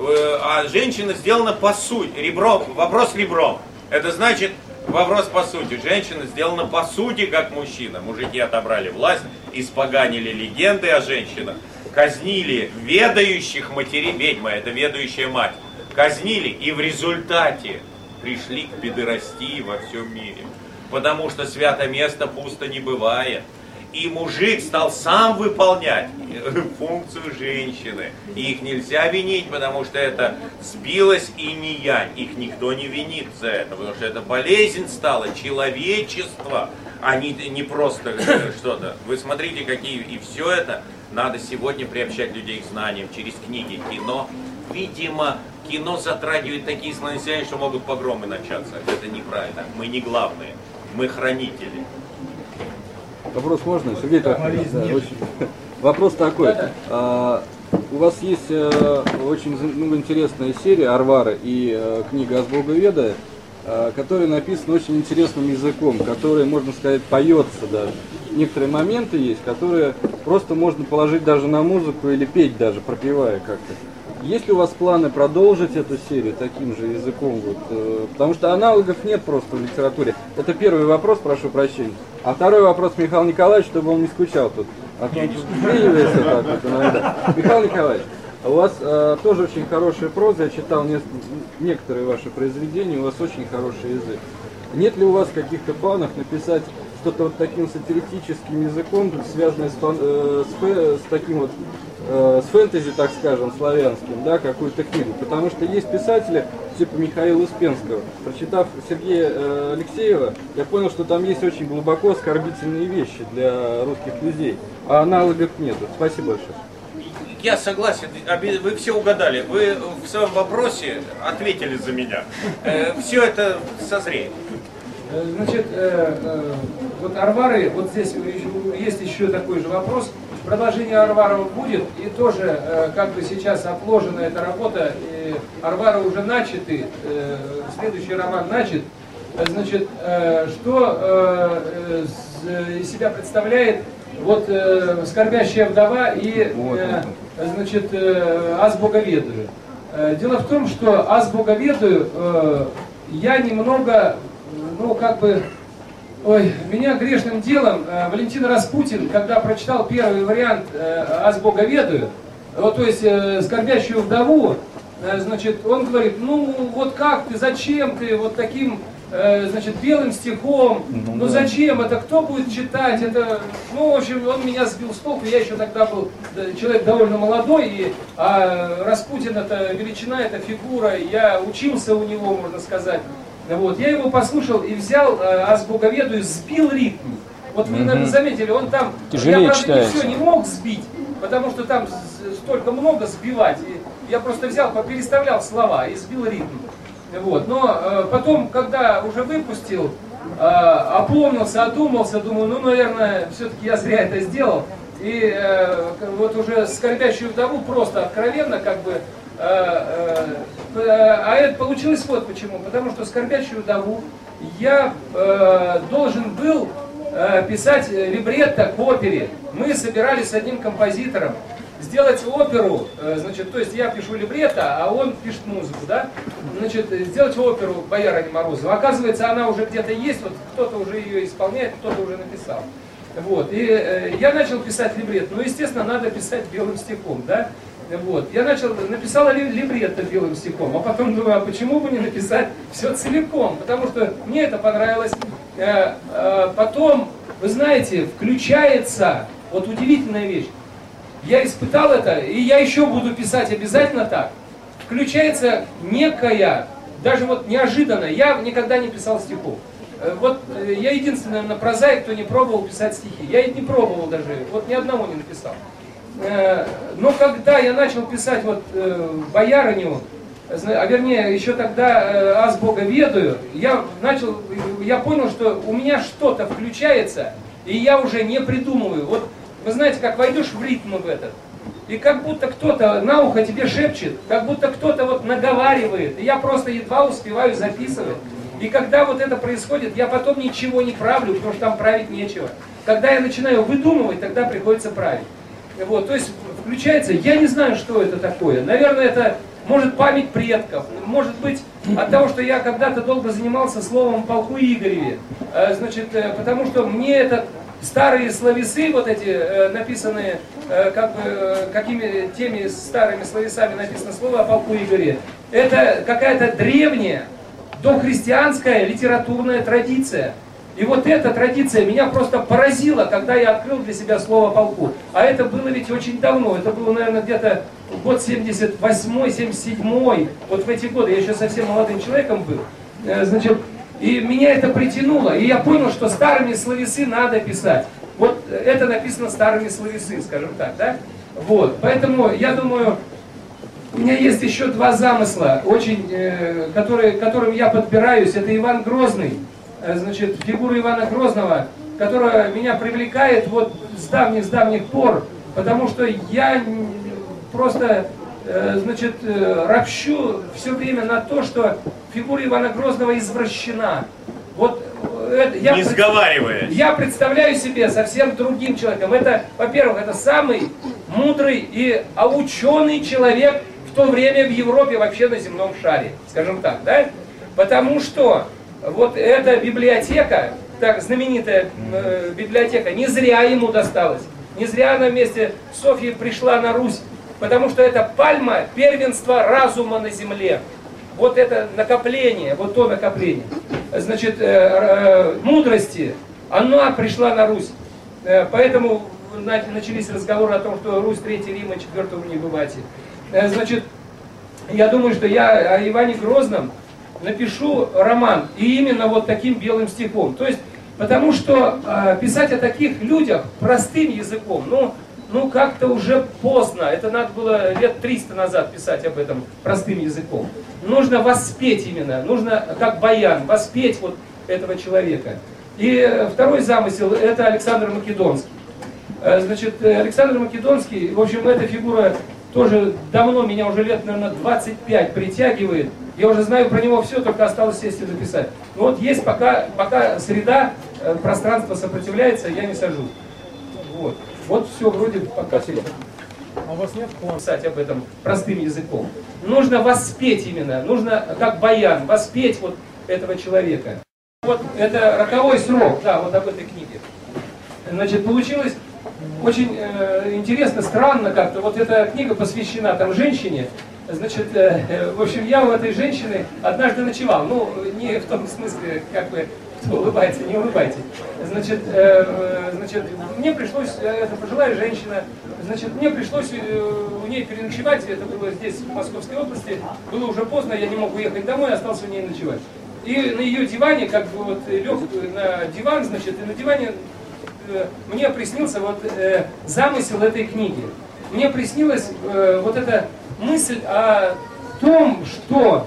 B: а женщина сделана по сути. Ребро, вопрос ребром. Это значит вопрос по сути. Женщина сделана по сути, как мужчина. Мужики отобрали власть, испоганили легенды о женщинах, казнили ведающих матерей, ведьма это ведающая мать, казнили и в результате пришли к педерастии во всем мире. Потому что свято место пусто не бывает. И мужик стал сам выполнять функцию женщины. И их нельзя винить, потому что это сбилось и не янь. Их никто не винит за это, потому что это болезнь стала, человечество, а не, не просто что-то. Вы смотрите, какие... И все это надо сегодня приобщать людей к знаниям через книги, кино. Видимо, кино затрагивает такие слои, что могут погромы начаться. Это неправильно. Мы не главные. Мы хранители.
H: Вопрос можно? Сергей Трофимович, да, очень... Вопрос такой. А, у вас есть а, очень ну, интересная серия Арвара и а, книга Азбога Веда, а, которая написана очень интересным языком, который, можно сказать, поется даже. Некоторые моменты есть, которые просто можно положить даже на музыку или петь даже, пропевая как-то. Есть ли у вас планы продолжить эту серию таким же языком? Вот, э, потому что аналогов нет просто в литературе. Это первый вопрос, прошу прощения. А второй вопрос Михаил Николаевич, чтобы он не скучал тут. А то вклинивается так вот иногда. Михаил Николаевич, у вас э, тоже очень хорошая проза. Я читал не, некоторые ваши произведения, у вас очень хороший язык. Нет ли у вас каких-то планов написать что-то вот таким сатирическим языком, связанное с, э, с, с таким вот э, с фэнтези, так скажем, славянским, да, какую-то книгу? Потому что есть писатели типа Михаила Успенского. Прочитав Сергея э, Алексеева, я понял, что там есть очень глубоко оскорбительные вещи для русских людей, а аналогов нету. Спасибо большое.
B: Я согласен, вы все угадали, вы в своем вопросе ответили за меня. Все это созреет.
E: Значит, э, э, вот Арвары, вот здесь есть еще такой же вопрос. Продолжение Арварова будет, и тоже, э, как бы сейчас отложена эта работа, и Арвары уже начаты, э, следующий роман начат. Значит, э, что э, э, из себя представляет вот э, «Скорбящая вдова» и э, значит, э, «Аз Боговедаю». Э, дело в том, что «Аз Боговедаю» э, я немного... Ну, как бы, ой, меня грешным делом э, Валентин Распутин, когда прочитал первый вариант э, «Аз Боговедаю», вот, то есть э, «Скорбящую вдову», э, значит, он говорит, ну, вот как ты, зачем ты вот таким, э, значит, белым стихом, ну, зачем, это кто будет читать, это, ну, в общем, он меня сбил с толку, я еще тогда был человек довольно молодой, и, а Распутин это величина, это фигура, я учился у него, можно сказать. Вот, я его послушал и взял э, «Аз Боговедаю», сбил ритм. Вот вы, наверное, заметили, он там,
H: тяжелее
E: я, правда,
H: читается.
E: не все не мог сбить, потому что там столько много сбивать. И я просто взял, переставлял слова и сбил ритм. Вот. Но э, потом, когда уже выпустил, э, опомнился, одумался, думаю, ну, наверное, все-таки я зря это сделал. И э, вот уже «Скорбящую вдову» просто откровенно, как бы, а это получилось вот почему. Потому что «Скорбящую вдову» я э, должен был э, писать либретто к опере. Мы собирались с одним композитором сделать оперу, э, значит, то есть я пишу либретто, а он пишет музыку, да? Значит, сделать оперу Боярыни Морозова. Оказывается, она уже где-то есть, вот кто-то уже ее исполняет, кто-то уже написал. Вот, и э, я начал писать либретто, ну, естественно, надо писать белым стихом, да? Вот, я начал, написала либретто белым стихом, а потом думаю, а почему бы не написать все целиком, потому что мне это понравилось. Э, э, потом, вы знаете, включается, вот удивительная вещь, я испытал это, и я еще буду писать обязательно так, включается некая, даже вот неожиданно, я никогда не писал стихов. Вот я единственный на прозаик, кто не пробовал писать стихи. Я и не пробовал даже, вот ни одного не написал. Но когда я начал писать вот Боярыню, а вернее еще тогда «Аз Бога ведаю», я начал, я понял, что у меня что-то включается, и я уже не придумываю. Вот вы знаете, как войдешь в ритм в этот, и как будто кто-то на ухо тебе шепчет, как будто кто-то вот наговаривает, и я просто едва успеваю записывать. И когда вот это происходит, я потом ничего не правлю, потому что там править нечего. Когда я начинаю выдумывать, тогда приходится править. Вот, то есть включается, я не знаю, что это такое. Наверное, это может память предков, может быть от того, что я когда-то долго занимался словом полку Игореве. Значит, потому что мне это старые словесы, вот эти написанные, как бы, какими теми старыми словесами написано слово о полку Игореве, это какая-то древняя, дохристианская литературная традиция. И вот эта традиция меня просто поразила, когда я открыл для себя слово «полку». А это было ведь очень давно, это было, наверное, где-то год семьдесят восьмой, семьдесят седьмой, вот в эти годы, я еще совсем молодым человеком был. Значит, и меня это притянуло, и я понял, что старыми словесы надо писать. Вот это написано старыми словесы, скажем так, да? Вот, поэтому я думаю, у меня есть еще два замысла, очень, э, которые, которым я подбираюсь. Это Иван Грозный, э, значит, фигура Ивана Грозного, которая меня привлекает вот с давних, с давних пор, потому что я просто, э, значит, э, ропщу все время на то, что фигура Ивана Грозного извращена. Вот это, я,
B: не сговариваясь.
E: Я представляю себе совсем другим человеком. Это, во-первых, это самый мудрый и а ученый человек в то время в Европе, вообще на земном шаре, скажем так, да? Потому что вот эта библиотека, так знаменитая э, библиотека, не зря ему досталась, не зря она вместе с Софьей пришла на Русь, потому что это пальма первенства разума на земле. Вот это накопление, вот то накопление, значит, э, э, мудрости, она пришла на Русь. Э, поэтому начались разговоры о том, что Русь Третий Рим, а Четвертого не бывать. Значит, я думаю, что я о Иване Грозном напишу роман, и именно вот таким белым стихом. То есть, потому что э, писать о таких людях простым языком, ну, ну как-то уже поздно. Это надо было лет триста назад писать об этом простым языком. Нужно воспеть именно, нужно, как баян, воспеть вот этого человека. И второй замысел, это Александр Македонский. Значит, Александр Македонский, в общем, эта фигура тоже давно, меня уже лет, наверное, двадцать пять притягивает. Я уже знаю про него все, только осталось сесть и написать. Но вот есть пока, пока среда, пространство сопротивляется, я не сажу. Вот, вот все вроде пока.
F: Спасибо. А у вас нет плана
E: писать об этом простым языком? Нужно воспеть именно, нужно как баян, воспеть вот этого человека. Вот это роковой срок, да, вот об этой книге. Значит, получилось очень э, интересно, странно как-то. Вот эта книга посвящена там женщине. Значит, э, в общем, я у этой женщины однажды ночевал. Ну, не в том смысле, как бы, кто улыбается, не улыбайтесь. Значит, э, значит, мне пришлось, это пожилая женщина, значит, мне пришлось э, у ней переночевать. Это было здесь, в Московской области. Было уже поздно, я не мог уехать домой, остался у ней ночевать. И на ее диване, как бы вот лег на диван, значит, и на диване мне приснился вот э, замысел этой книги. Мне приснилась э, вот эта мысль о том, что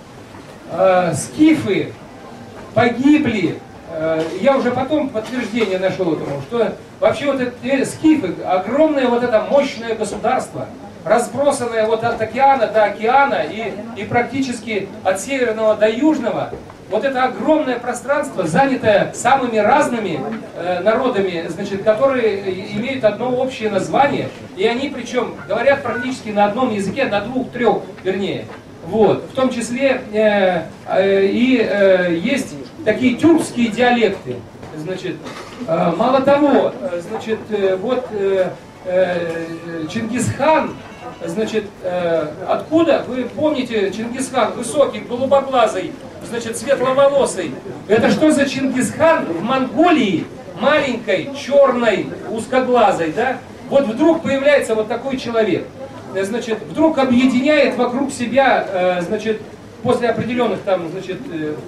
E: э, скифы погибли. Э, я уже потом подтверждение нашел этому, что вообще вот эти скифы, огромное вот это мощное государство, разбросанная вот от океана до океана и, и практически от северного до южного, вот это огромное пространство, занятое самыми разными э, народами, значит, которые имеют одно общее название, и они причем говорят практически на одном языке, на двух-трех, вернее. Вот. В том числе э, э, и э, есть такие тюркские диалекты. Значит, э, мало того, э, значит, э, вот э, э, Чингисхан, значит, э, откуда, вы помните, Чингисхан высокий, голубоглазый, значит, светловолосый. Это что за Чингисхан в Монголии, маленькой, черной, узкоглазой, да? Вот вдруг появляется вот такой человек. Значит, вдруг объединяет вокруг себя, э, значит, после определенных там, значит,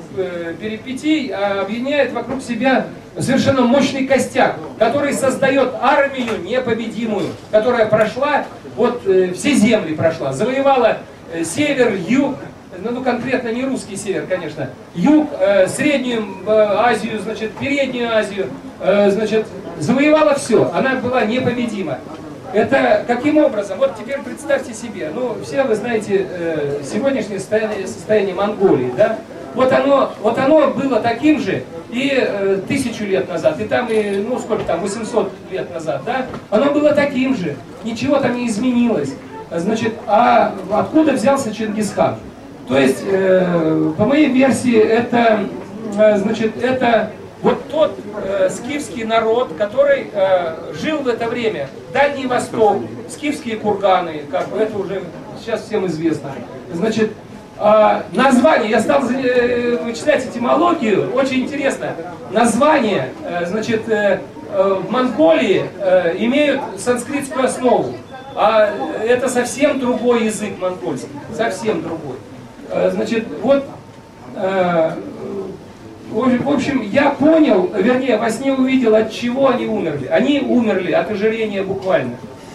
E: э, перипетий, объединяет вокруг себя совершенно мощный костяк, который создает армию непобедимую, которая прошла, вот э, все земли прошла, завоевала э, север, юг, ну, ну конкретно не русский север, конечно, юг, э, Среднюю э, Азию, значит, Переднюю Азию, э, значит, завоевала все, она была непобедима. Это каким образом? Вот теперь представьте себе, ну, все вы знаете э, сегодняшнее состояние, состояние Монголии, да? Вот оно, вот оно было таким же и э, тысячу лет назад, и там, и, ну, сколько там, восемьсот лет назад, да? Оно было таким же, ничего там не изменилось. Значит, а откуда взялся Чингисхан? То есть, э, по моей версии, это, э, значит, это... Вот тот э, скифский народ, который э, жил в это время, Дальний Восток, скифские курганы, как бы это уже сейчас всем известно. Значит, э, название, я стал э, вычислять этимологию, очень интересно. Названия, э, значит, э, э, в Монголии э, имеют санскритскую основу, а это совсем другой язык монгольский, совсем другой. Э, значит, вот... Э, В общем, я понял, вернее, во сне увидел, от чего они умерли. Они умерли от ожирения буквально.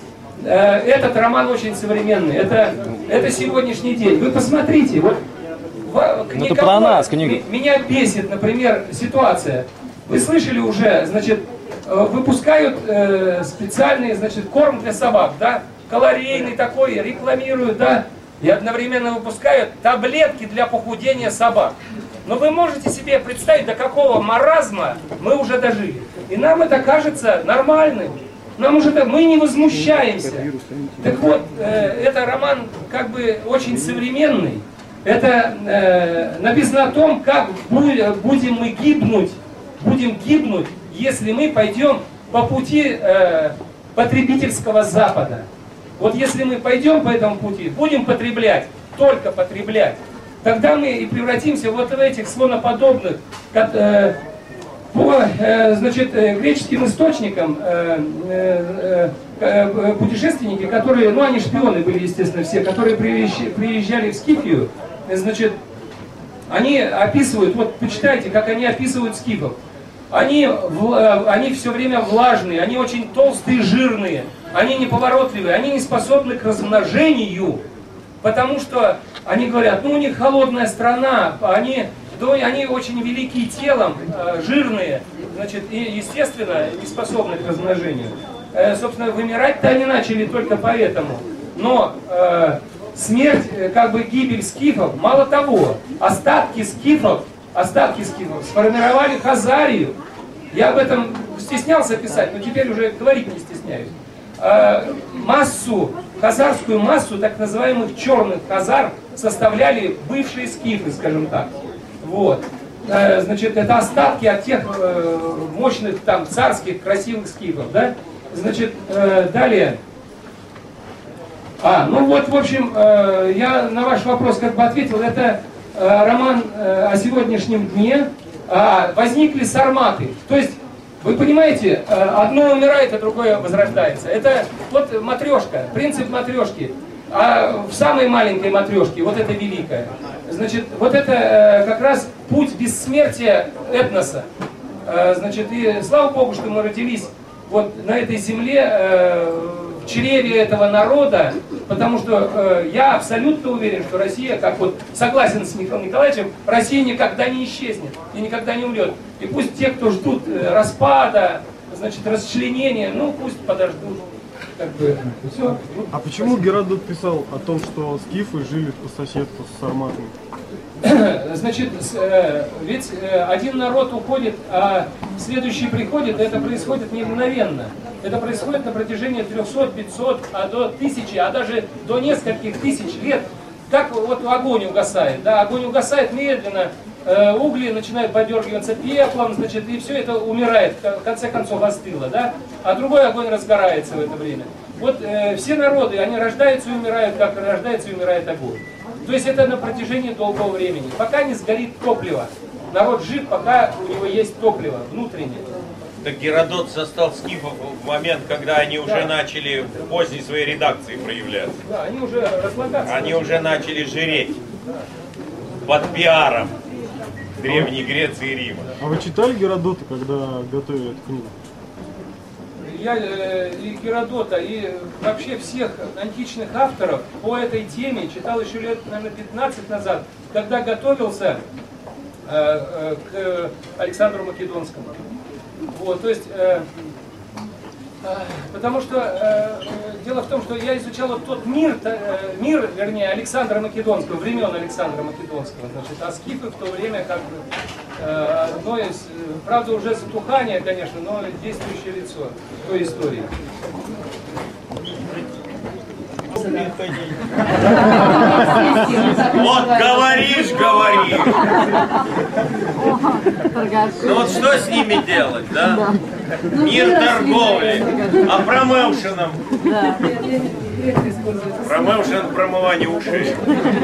E: Этот роман очень современный. Это, это сегодняшний день. Вы посмотрите, вот
I: это про нас, книга.
E: Меня бесит, например, ситуация. Вы слышали уже, значит, выпускают специальный, значит, корм для собак, да? Калорийный такой, рекламируют, да? И одновременно выпускают таблетки для похудения собак. Но вы можете себе представить, до какого маразма мы уже дожили. И нам это кажется нормальным. Нам уже мы не возмущаемся. Так вот, э, это роман как бы очень современный. Это э, написано о том, как будем мы гибнуть, будем гибнуть, если мы пойдем по пути э, потребительского Запада. Вот если мы пойдем по этому пути, будем потреблять, только потреблять, тогда мы и превратимся вот в этих слоноподобных, как, э, по э, значит, э, греческим источникам э, э, э, путешественники, которые, ну они шпионы были, естественно, все, которые приезжали, приезжали в Скифию, э, значит, они описывают, вот почитайте, как они описывают скифов. Они, в, они все время влажные, они очень толстые, жирные, они неповоротливые, они не способны к размножению, потому что они говорят, ну у них холодная страна, они, да, они очень великие телом, э, жирные, значит, и естественно не способны к размножению. Э, собственно, вымирать-то они начали только поэтому. Но э, смерть, э, как бы гибель скифов, мало того, остатки скифов, остатки скифов сформировали Хазарию. Я об этом стеснялся писать, но теперь уже говорить не стесняюсь. Э, массу, хазарскую массу так называемых черных хазар составляли бывшие скифы, скажем так. Вот. Э, значит, это остатки от тех э, мощных там царских красивых скифов, да? Значит, э, далее. А, ну вот, в общем, э, я на ваш вопрос как бы ответил. Это э, роман э, о сегодняшнем дне. А, возникли сарматы. То есть, вы понимаете, э, одно умирает, а другое возрождается. Это вот матрешка, принцип матрешки. А в самой маленькой матрешке, вот это великое. Значит, вот это э, как раз путь бессмертия этноса. Э, значит, и слава Богу, что мы родились вот на этой земле, э, в чреве этого народа, потому что э, я абсолютно уверен, что Россия, как вот согласен с Михаилом Николаевичем, Россия никогда не исчезнет и никогда не умрет. И пусть те, кто ждут э, распада, значит, расчленения, ну пусть подождут. как бы, все.
F: А почему Геродот писал о том, что скифы жили по соседству с сарматами?
E: Значит, ведь один народ уходит, а следующий приходит, это происходит не мгновенно. Это происходит на протяжении трёхсот, пятисот, а до тысячи, а даже до нескольких тысяч лет. Как вот огонь угасает, да, огонь угасает медленно, угли начинают подергиваться пеплом, значит, и все это умирает, в конце концов остыло, да, а другой огонь разгорается в это время. Вот э, все народы, они рождаются и умирают, как рождается и умирает огонь. То есть это на протяжении долгого времени. Пока не сгорит топливо. Народ жив, пока у него есть топливо внутреннее.
B: Так Геродот застал скифов в момент, когда они уже да. начали в поздней своей редакции проявляться.
E: Да, они уже разлагаться.
B: Они уже начали жиреть под пиаром Древней Греции и Рима.
F: А вы читали Геродота, когда готовили эту книгу?
E: Я э, и Геродота, и вообще всех античных авторов по этой теме читал еще лет, наверное, пятнадцать назад, когда готовился э, э, к Александру Македонскому. Вот, то есть, э, э, потому что э, дело в том, что я изучал вот тот мир, э, мир, вернее, Александра Македонского, времен Александра Македонского, значит, а скифы в то время как бы э, одно из, правда, уже затухание, конечно, но действующее лицо той истории.
B: Вот говоришь, говоришь. Ну вот что с ними делать, да? Мир торговли, а промоушеном? Промоушен промывание ушей.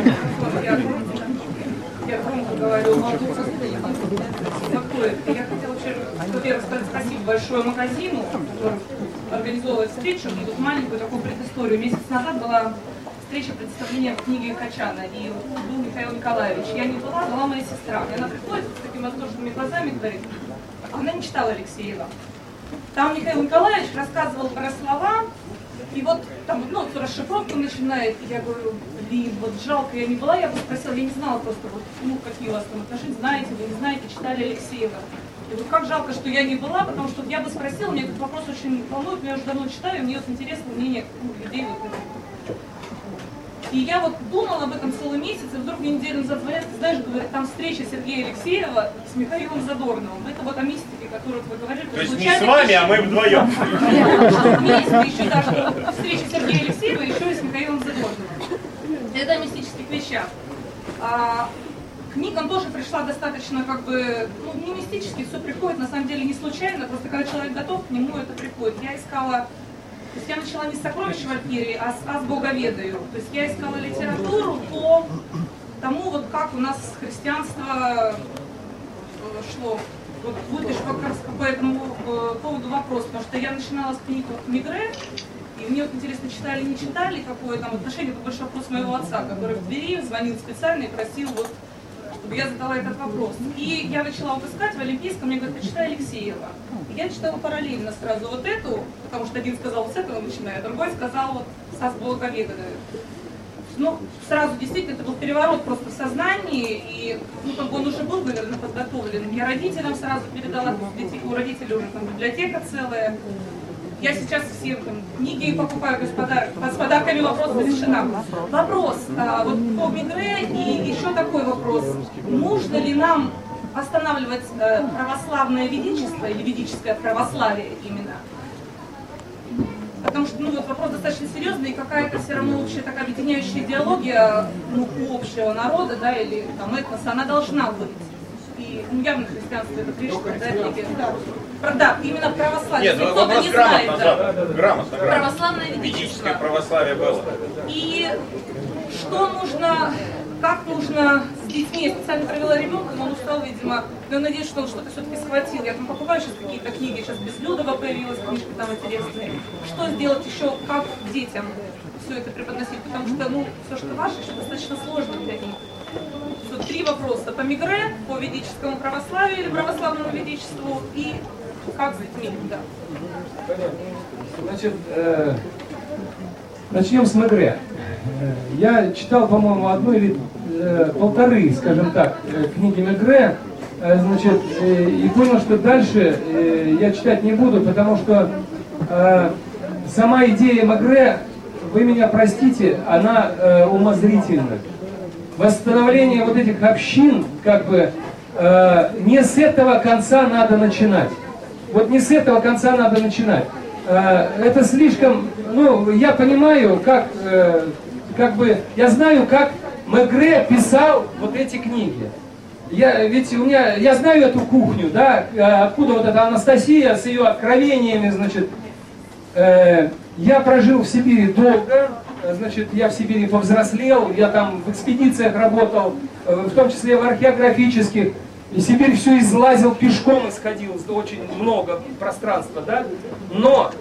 D: Я громко говорю, молчу со такое. Я хотела вообще, во-первых, сказать спасибо большое магазину, который организовывает встречу. И вот маленькую такую предысторию. Месяц назад была встреча представления книги Качана, и был Михаил Николаевич. Я не была, была моя сестра. И она приходит с такими восторженными глазами и говорит, она не читала Алексеева. Там Михаил Николаевич рассказывал про слова, и вот там, ну, расшифровку начинает, и я говорю, блин, вот жалко, я не была, я бы спросила, я не знала просто, вот, ну, какие у вас там отношения, знаете вы, не знаете, читали Алексеева. И вот как жалко, что я не была, потому что я бы спросила, мне этот вопрос очень волнует, я уже давно читаю, мне вот интересно мнение ну, людей. Вот, и я вот думала об этом целый месяц, и вдруг мне неделю назад звонят, ты знаешь, говорят, там встреча Сергея Алексеева с Михаилом Задорновым. Это вот о мистике, которую вы говорили.
B: То есть не с вами, а мы вдвоем.
D: Вместе еще даже встреча Сергея Алексеева еще и с Михаилом Задорновым. Это о мистических вещах. А, книга тоже пришла достаточно как бы, ну не мистически, все приходит на самом деле не случайно, просто когда человек готов, к нему это приходит. Я искала... То есть я начала не с «Сокровищ Валькирии», а с, а с «Боговедаю». То есть я искала литературу по тому, вот как у нас христианство шло. Вот будет еще как раз по этому поводу вопрос, потому что я начинала с книг Мегре, и мне вот интересно, читали, не читали, какое там отношение, это большой вопрос моего отца, который в двери звонил специально и просил, вот, чтобы я задала этот вопрос. И я начала вот искать в Олимпийском, мне говорят, почитай Алексеева. И я читала параллельно сразу вот эту, потому что один сказал с этого начиная, а другой сказал вот с Боговедаю. Ну, сразу действительно это был переворот просто в сознании, и ну, как бы он уже был, наверное, подготовлен. Я родителям сразу передала, у родителей уже там библиотека целая. Я сейчас все там, книги покупаю без подарок, с подарками вопрос решена. Вопрос а, вот по Мегре и еще такой вопрос. Нужно ли нам восстанавливать э, православное ведичество или ведическое православие именно? Потому что ну, вот вопрос достаточно серьезный, и какая-то все равно общая такая объединяющая идеология ну, общего народа, да, или там этноса, она должна быть. И ну, явно христианство это прежде всего, да, религия. Да. да, именно православие.
B: Нет, ну, вопрос
D: не
B: грамотно,
D: знает,
B: да.
D: да.
B: грамотно, грамотно.
D: Православное ведичество.
B: Ведическое православие было.
D: И что нужно, как нужно с детьми, я специально провела ребенка, но он устал, видимо, но я надеюсь, что он что-то все-таки схватил. Я там покупаю сейчас какие-то книги, сейчас Безлюдова появилась книжка там интересная. Что сделать еще, как детям все это преподносить, потому что, ну, все, что ваше, еще достаточно сложно для них. Тут три вопроса по Мегре, по ведическому православию или православному ведичеству и как с детьми, да.
E: Значит, э, начнем с Мегре. Я читал, по-моему, одну или э, полторы, скажем так, э, книги Мегре, э, значит, э, и понял, что дальше э, я читать не буду, потому что э, сама идея Мегре, вы меня простите, она э, умозрительна. Восстановление вот этих общин, как бы, э, не с этого конца надо начинать. Вот не с этого конца надо начинать. Э, это слишком, ну, я понимаю, как, э, как бы, я знаю, как Мегре писал вот эти книги. Я, ведь у меня, я знаю эту кухню, да, откуда вот эта Анастасия с ее откровениями, значит, э, я прожил в Сибири долго, значит, я в Сибири повзрослел, я там в экспедициях работал, в том числе в археографических, и Сибирь всю излазил, пешком исходил, очень много пространства, да, но,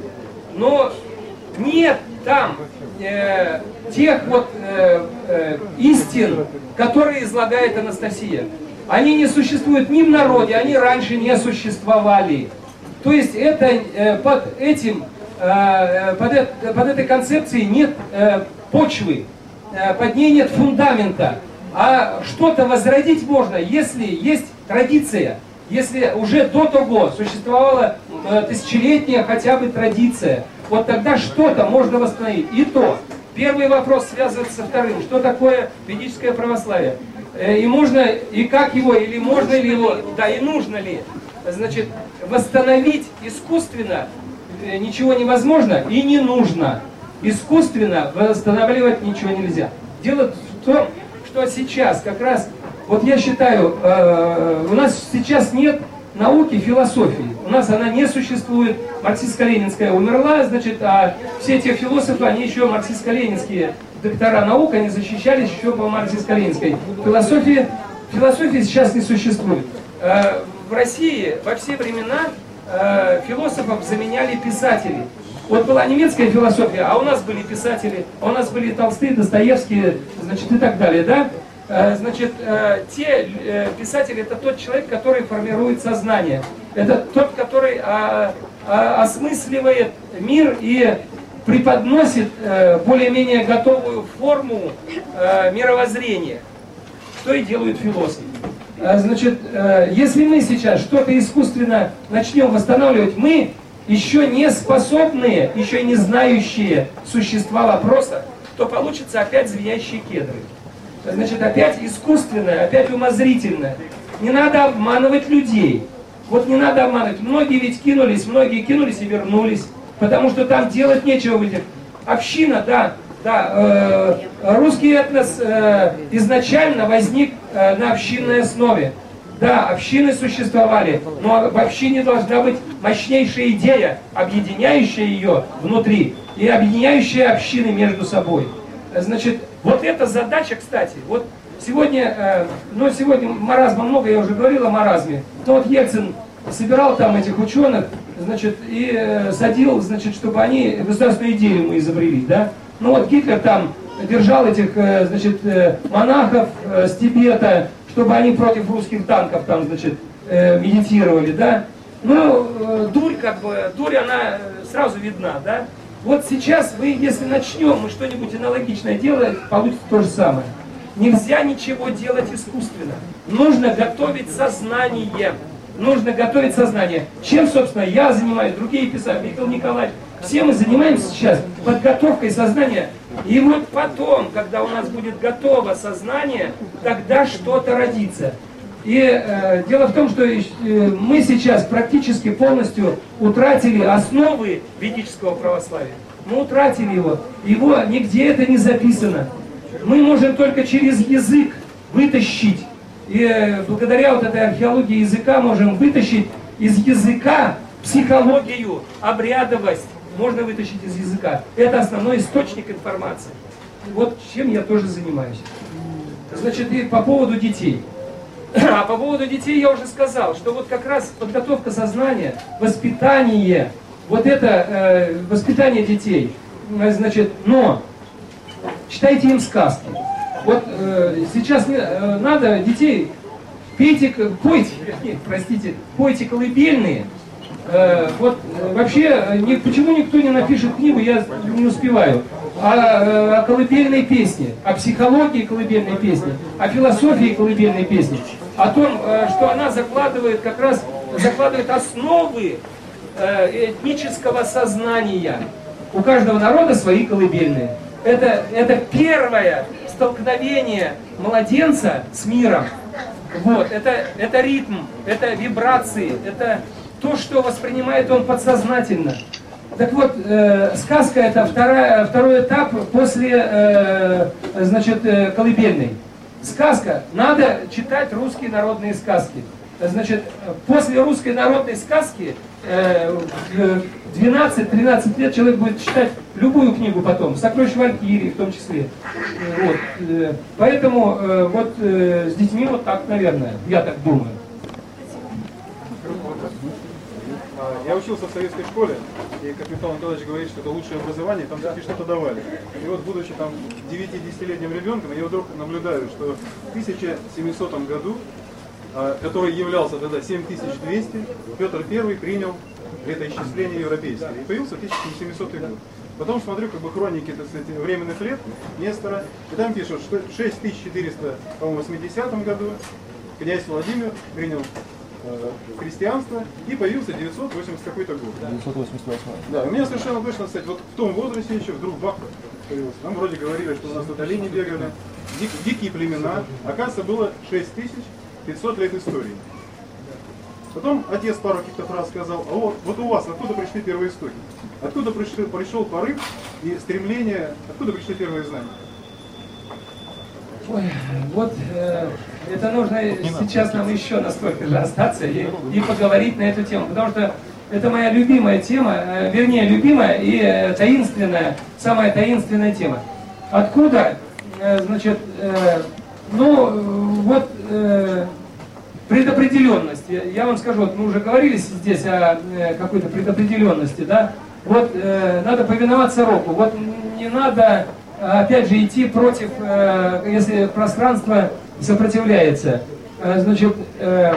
E: но нет там э, тех вот э, э, истин, которые излагает Анастасия. Они не существуют ни в народе, они раньше не существовали. То есть это э, под этим, э, под, это, под этой концепцией нет э, почвы, э, под ней нет фундамента. А что-то возродить можно, если есть традиция, если уже до того существовала э, тысячелетняя хотя бы традиция. Вот тогда что-то можно восстановить. И то, первый вопрос связывается со вторым. Что такое ведическое православие? И можно, и как его, или можно ли его, да, и нужно ли, значит, восстановить искусственно ничего невозможно и не нужно. Искусственно восстанавливать ничего нельзя. Дело в том, что сейчас как раз, вот я считаю, э, у нас сейчас нет науки философии. У нас она не существует. Марксистско-ленинская умерла, значит, а все те философы, они еще марксистско-ленинские доктора наук, они защищались еще по марксистско-ленинской философии. Философии сейчас не существует. В России во все времена философов заменяли писатели. Вот была немецкая философия, а у нас были писатели, а у нас были Толстые, Достоевские, значит, и так далее, да? Значит, те писатели — это тот человек, который формирует сознание. Это тот, который осмысливает мир и преподносит более-менее готовую форму мировоззрения. Что и делают философы. Значит, если мы сейчас что-то искусственно начнем восстанавливать, мы еще не способные, еще не знающие существа вопроса, то получится опять звенящие кедры. Значит, опять искусственное, опять умозрительное. Не надо обманывать людей. Вот не надо обманывать. Многие ведь кинулись, многие кинулись и вернулись, потому что там делать нечего в этих. Община, да, да, э, русский этнос э, изначально возник э, на общинной основе. Да, общины существовали, но в общине должна быть мощнейшая идея, объединяющая ее внутри и объединяющая общины между собой. Значит, вот эта задача, кстати, вот сегодня, э, ну сегодня маразма много, я уже говорил о маразме, но вот Ельцин собирал там этих ученых, значит, и э, садил, значит, чтобы они государственную идею мы изобрели, да. Ну вот Гитлер там держал этих, э, значит, э, монахов э, с Тибета, чтобы они против русских танков там, значит, э, медитировали, да. Ну, э, дурь, как бы, дурь, она сразу видна, да. Вот сейчас вы, если начнем мы что-нибудь аналогичное делать, получится то же самое. Нельзя ничего делать искусственно. Нужно готовить сознание. Нужно готовить сознание. Чем, собственно, я занимаюсь, другие писатели, Михаил Николаевич. Все мы занимаемся сейчас подготовкой сознания. И вот потом, когда у нас будет готово сознание, тогда что-то родится. И э, дело в том, что э, мы сейчас практически полностью утратили основы ведического православия. Мы утратили его. Его нигде это не записано. Мы можем только через язык вытащить. И э, благодаря вот этой археологии языка можем вытащить из языка психологию, обрядовость. Можно вытащить из языка. Это основной источник информации. Вот чем я тоже занимаюсь. Значит, и по поводу детей. А по поводу детей я уже сказал, что вот как раз подготовка сознания, воспитание, вот это э, воспитание детей, значит, но читайте им сказки. Вот э, сейчас не, э, надо детей, пейте, пойте, нет, простите, пойте колыбельные. Э, вот э, вообще, э, ни, почему никто не напишет книгу, я не успеваю. О, о колыбельной песне, о психологии колыбельной песни, о философии колыбельной песни, о том, что она закладывает как раз закладывает основы этнического сознания. у каждого народа свои колыбельные. Это, это первое столкновение младенца с миром. Вот, это, это ритм, это вибрации, это то, что воспринимает он подсознательно. Так вот, э, сказка это вторая, второй этап после э, значит, э, колыбельной. Сказка, надо читать русские народные сказки. Значит, после русской народной сказки э, двенадцать-тринадцать лет человек будет читать любую книгу потом, «Сокровища Валькирии» в том числе. Вот, э, поэтому э, вот э, с детьми вот так, наверное, я так думаю.
F: Я учился в советской школе, и как Михаил Николаевич говорит, что это лучшее образование, там все-таки что-то давали. И вот, будучи там девяти-десятилетним ребенком, я вдруг наблюдаю, что в тысяча семисотом году, который являлся тогда семь тысяч двести, Петр Первый принял летоисчисление европейское. И появился тысяча семисотый год. Потом смотрю, как бы хроники, так сказать, временных лет Нестора, и там пишут, что в шесть тысяч четыреста восьмидесятом году князь Владимир принял христианство, и появился девятьсот восемьдесят какой-то год.
I: девятьсот восемьдесят восьмой.
F: Да, у меня совершенно точно, кстати, вот в том возрасте еще вдруг бах появился. Нам вроде говорили, что у нас тут олени бегали, дик, дикие племена. Оказывается, было шесть тысяч пятьсот лет истории. Потом отец пару каких-то фраз сказал, а вот, вот у вас откуда пришли первые истоки? Откуда пришли, пришел порыв и стремление, откуда пришли первые знания?
E: Ой, вот э, это нужно сейчас нам еще настолько же остаться и, и поговорить на эту тему, потому что это моя любимая тема, э, вернее любимая и э, таинственная, самая таинственная тема. Откуда, э, значит, э, ну вот э, предопределенность. Я, я вам скажу, вот мы уже говорили здесь о э, какой-то предопределенности, да? Вот э, надо повиноваться року. Вот не надо опять же идти против, э, если пространство сопротивляется. Э, значит, э,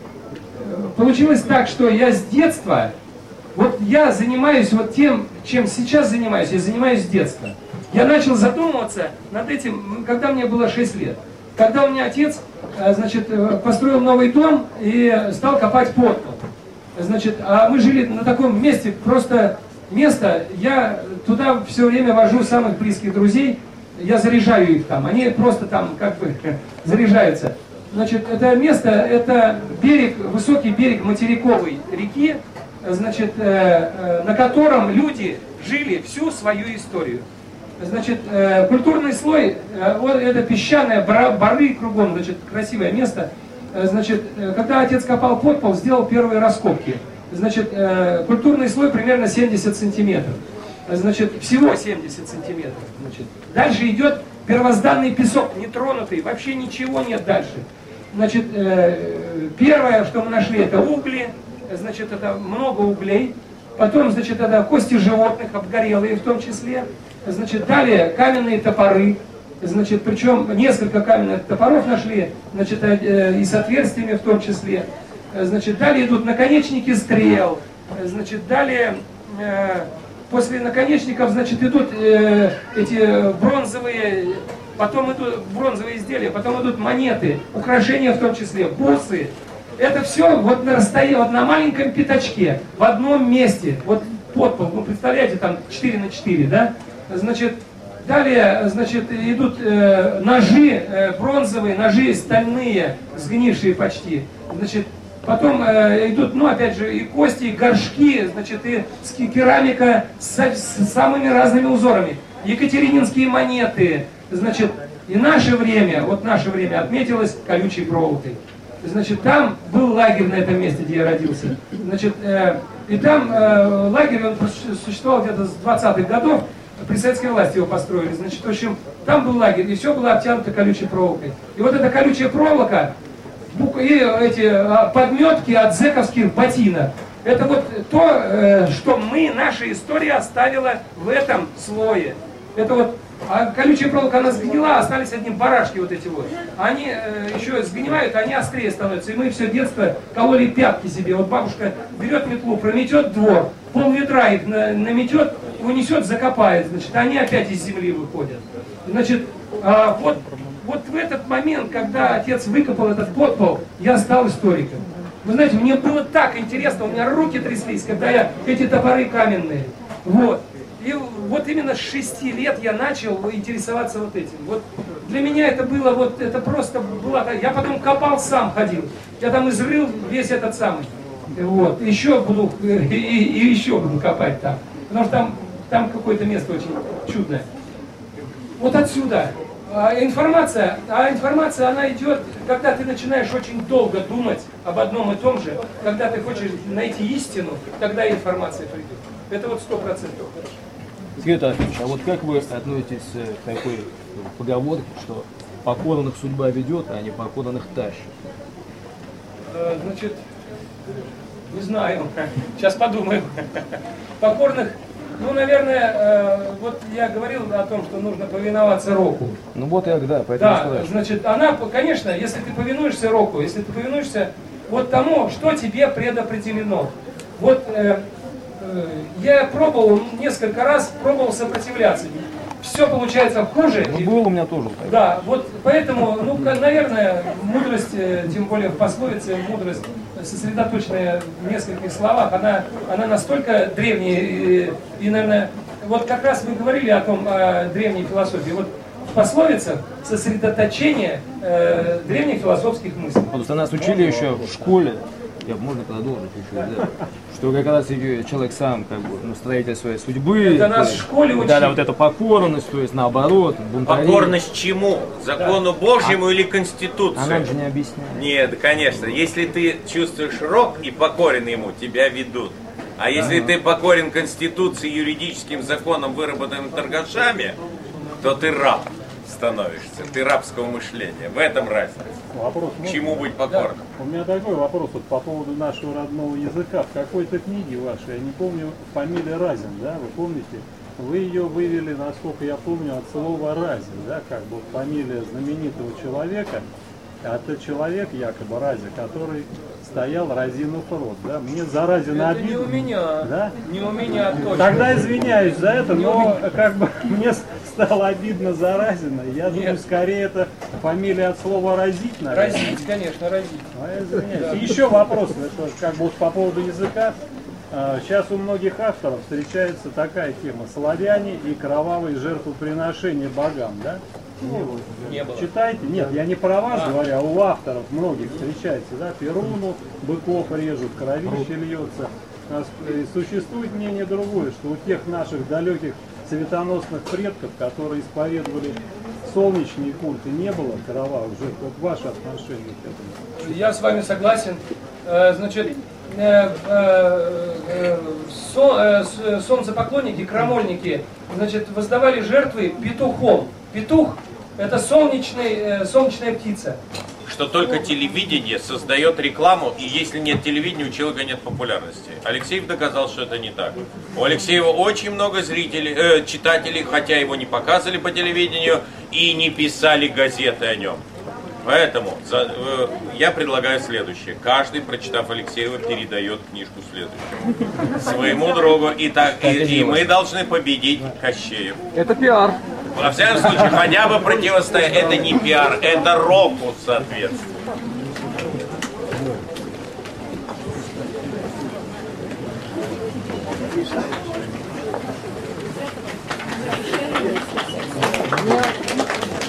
E: получилось так, что я с детства, вот я занимаюсь вот тем, чем сейчас занимаюсь, я занимаюсь с детства. Я начал задумываться над этим, когда мне было шесть лет. Когда у меня отец, э, значит, построил новый дом и стал копать подпол. Значит, а мы жили на таком месте, просто место, я туда все время вожу самых близких друзей, я заряжаю их там, они просто там как бы заряжаются. Значит, это место, это берег, высокий берег материковой реки, значит, э, э, на котором люди жили всю свою историю. Значит, э, культурный слой, э, вот это песчаные бары кругом, значит, красивое место. Э, значит, э, когда отец копал подпол, сделал первые раскопки. Значит, э, культурный слой примерно семьдесят сантиметров. Значит, всего семьдесят сантиметров. Значит, дальше идет первозданный песок, нетронутый, вообще ничего нет дальше. Значит, э, первое, что мы нашли, это угли, значит, это много углей. Потом, значит, это кости животных, обгорелые в том числе. Значит, далее каменные топоры. Значит, причем несколько каменных топоров нашли, значит, э, и с отверстиями в том числе. Значит, далее идут наконечники стрел. Значит, далее, э, после наконечников, значит, идут э, эти бронзовые, потом идут бронзовые изделия, потом идут монеты, украшения в том числе, бусы. Это все вот на расстоянии, вот на маленьком пятачке, в одном месте, вот подпол, вы представляете, там четыре на четыре, да? Значит, далее, значит, идут э, ножи э, бронзовые, ножи стальные, сгнившие почти, значит, потом э, идут, ну, опять же, и кости, и горшки, значит, и керамика с, с самыми разными узорами, екатерининские монеты, значит, и наше время, вот наше время отметилось колючей проволокой. Значит, там был лагерь на этом месте, где я родился. Значит, э, и там э, лагерь, он существовал где-то с двадцатых годов, при советской власти его построили. Значит, в общем, там был лагерь, и все было обтянуто колючей проволокой. И вот эта колючая проволока, и эти подметки от зэковских ботинок, это вот то, э, что мы, наша история оставила в этом слое. Это вот, а колючая проволока, она сгнила, остались одни барашки вот эти вот. Они э, еще сгнивают, они острее становятся. И мы все детство кололи пятки себе. Вот бабушка берет метлу, прометет двор, пол ведра их на, наметет, унесет, закопает. Значит, они опять из земли выходят. Значит, а, вот, вот в этот момент, когда отец выкопал этот подпол, я стал историком. Вы знаете, мне было так интересно, у меня руки тряслись, когда я эти топоры каменные. Вот. И вот именно с шести лет я начал интересоваться вот этим. Вот для меня это было вот, это просто было, я потом копал сам, ходил. Я там изрыл весь этот самый. Вот, еще буду, и, и еще буду копать там. Потому что там, там какое-то место очень чудное. Вот отсюда. А информация, а информация, она идет, когда ты начинаешь очень долго думать об одном и том же, когда ты хочешь найти истину, тогда информация придет. Это вот сто процентов.
I: Сергей Тарасович, а вот как вы относитесь к такой поговорке, что покорных судьба ведет, а не покорных тащит?
E: Значит, не знаю, сейчас подумаем. Покорных, ну, наверное, вот я говорил о том, что нужно повиноваться року.
I: Ну вот я, да, поэтому
E: Да,
I: сказал.
E: значит, она, конечно, если ты повинуешься року, если ты повинуешься вот тому, что тебе предопределено. Вот э, э, я пробовал несколько раз, пробовал сопротивляться. Все получается хуже.
I: Ну, было у меня тоже. Так.
E: Да, вот поэтому, ну, наверное, мудрость, тем более в пословице, мудрость, сосредоточенная в нескольких словах, она, она настолько древняя, и, и, наверное, вот как раз вы говорили о том, о древней философии. Вот в пословицах сосредоточение э, древних философских мыслей.
I: Потому что нас учили еще в школе, я можно продолжить еще, да, что как раз человек сам как бы ну, строитель своей судьбы.
E: Это нас в школе учили.
I: Да, да, вот эту покорность, то есть наоборот, бунтарей.
B: Покорность чему? Закону да. Божьему а, или Конституции?
I: А нам же не объясняет.
B: Нет, конечно. Если ты чувствуешь рок и покорен ему, тебя ведут. А если ага. ты покорен Конституции, юридическим законам, выработанным торгашами, то ты раб становишься. Ты рабского мышления. В этом разница.
A: Вопрос
B: чему быть покорным?
A: Да. У меня такой вопрос вот по поводу нашего родного языка. В какой-то книге вашей, я не помню, фамилия Разин, да, вы помните? Вы ее вывели, насколько я помню, от слова Разин, да, как бы фамилия знаменитого человека. А это человек, якобы Разин, который стоял разинув рот, да? Мне за Разина обидно.
E: Это не у меня,
A: да?
E: Не у меня точно.
A: Тогда извиняюсь за это, но как бы мне стало обидно за Разина. Я Нет. думаю, скорее это фамилия от слова разить, наверное.
E: Разить, конечно, разить.
A: А я извиняюсь. Да. Еще вопрос, это как бы вот по поводу языка. Сейчас у многих авторов встречается такая тема: славяне и кровавые жертвоприношения богам, да?
E: Ну, не было.
A: Читайте? Нет, я не про вас а. говорю, а у авторов многих встречается, да? Перуну быков режут, кровище льется. И существует мнение другое, что у тех наших далеких светоносных предков, которые исповедовали солнечные культы, не было кровавых жертв. Вот ваше отношение к этому?
E: Я с вами согласен. Значит, солнцепоклонники, крамольники, значит, воздавали жертвы петухом. Петух – это солнечный, солнечная птица.
B: Что только телевидение создает рекламу, и если нет телевидения, у человека нет популярности. Алексеев доказал, что это не так. У Алексеева очень много зрителей, э, читателей, хотя его не показывали по телевидению и не писали газеты о нем. Поэтому за, э, я предлагаю следующее. Каждый, прочитав Алексеева, передает книжку следующему. Своему другу. И, так, и, и мы должны победить Кощеев.
H: Это пиар.
B: Во всяком случае, хотя бы противостоять. Это не пиар, это року соответствует.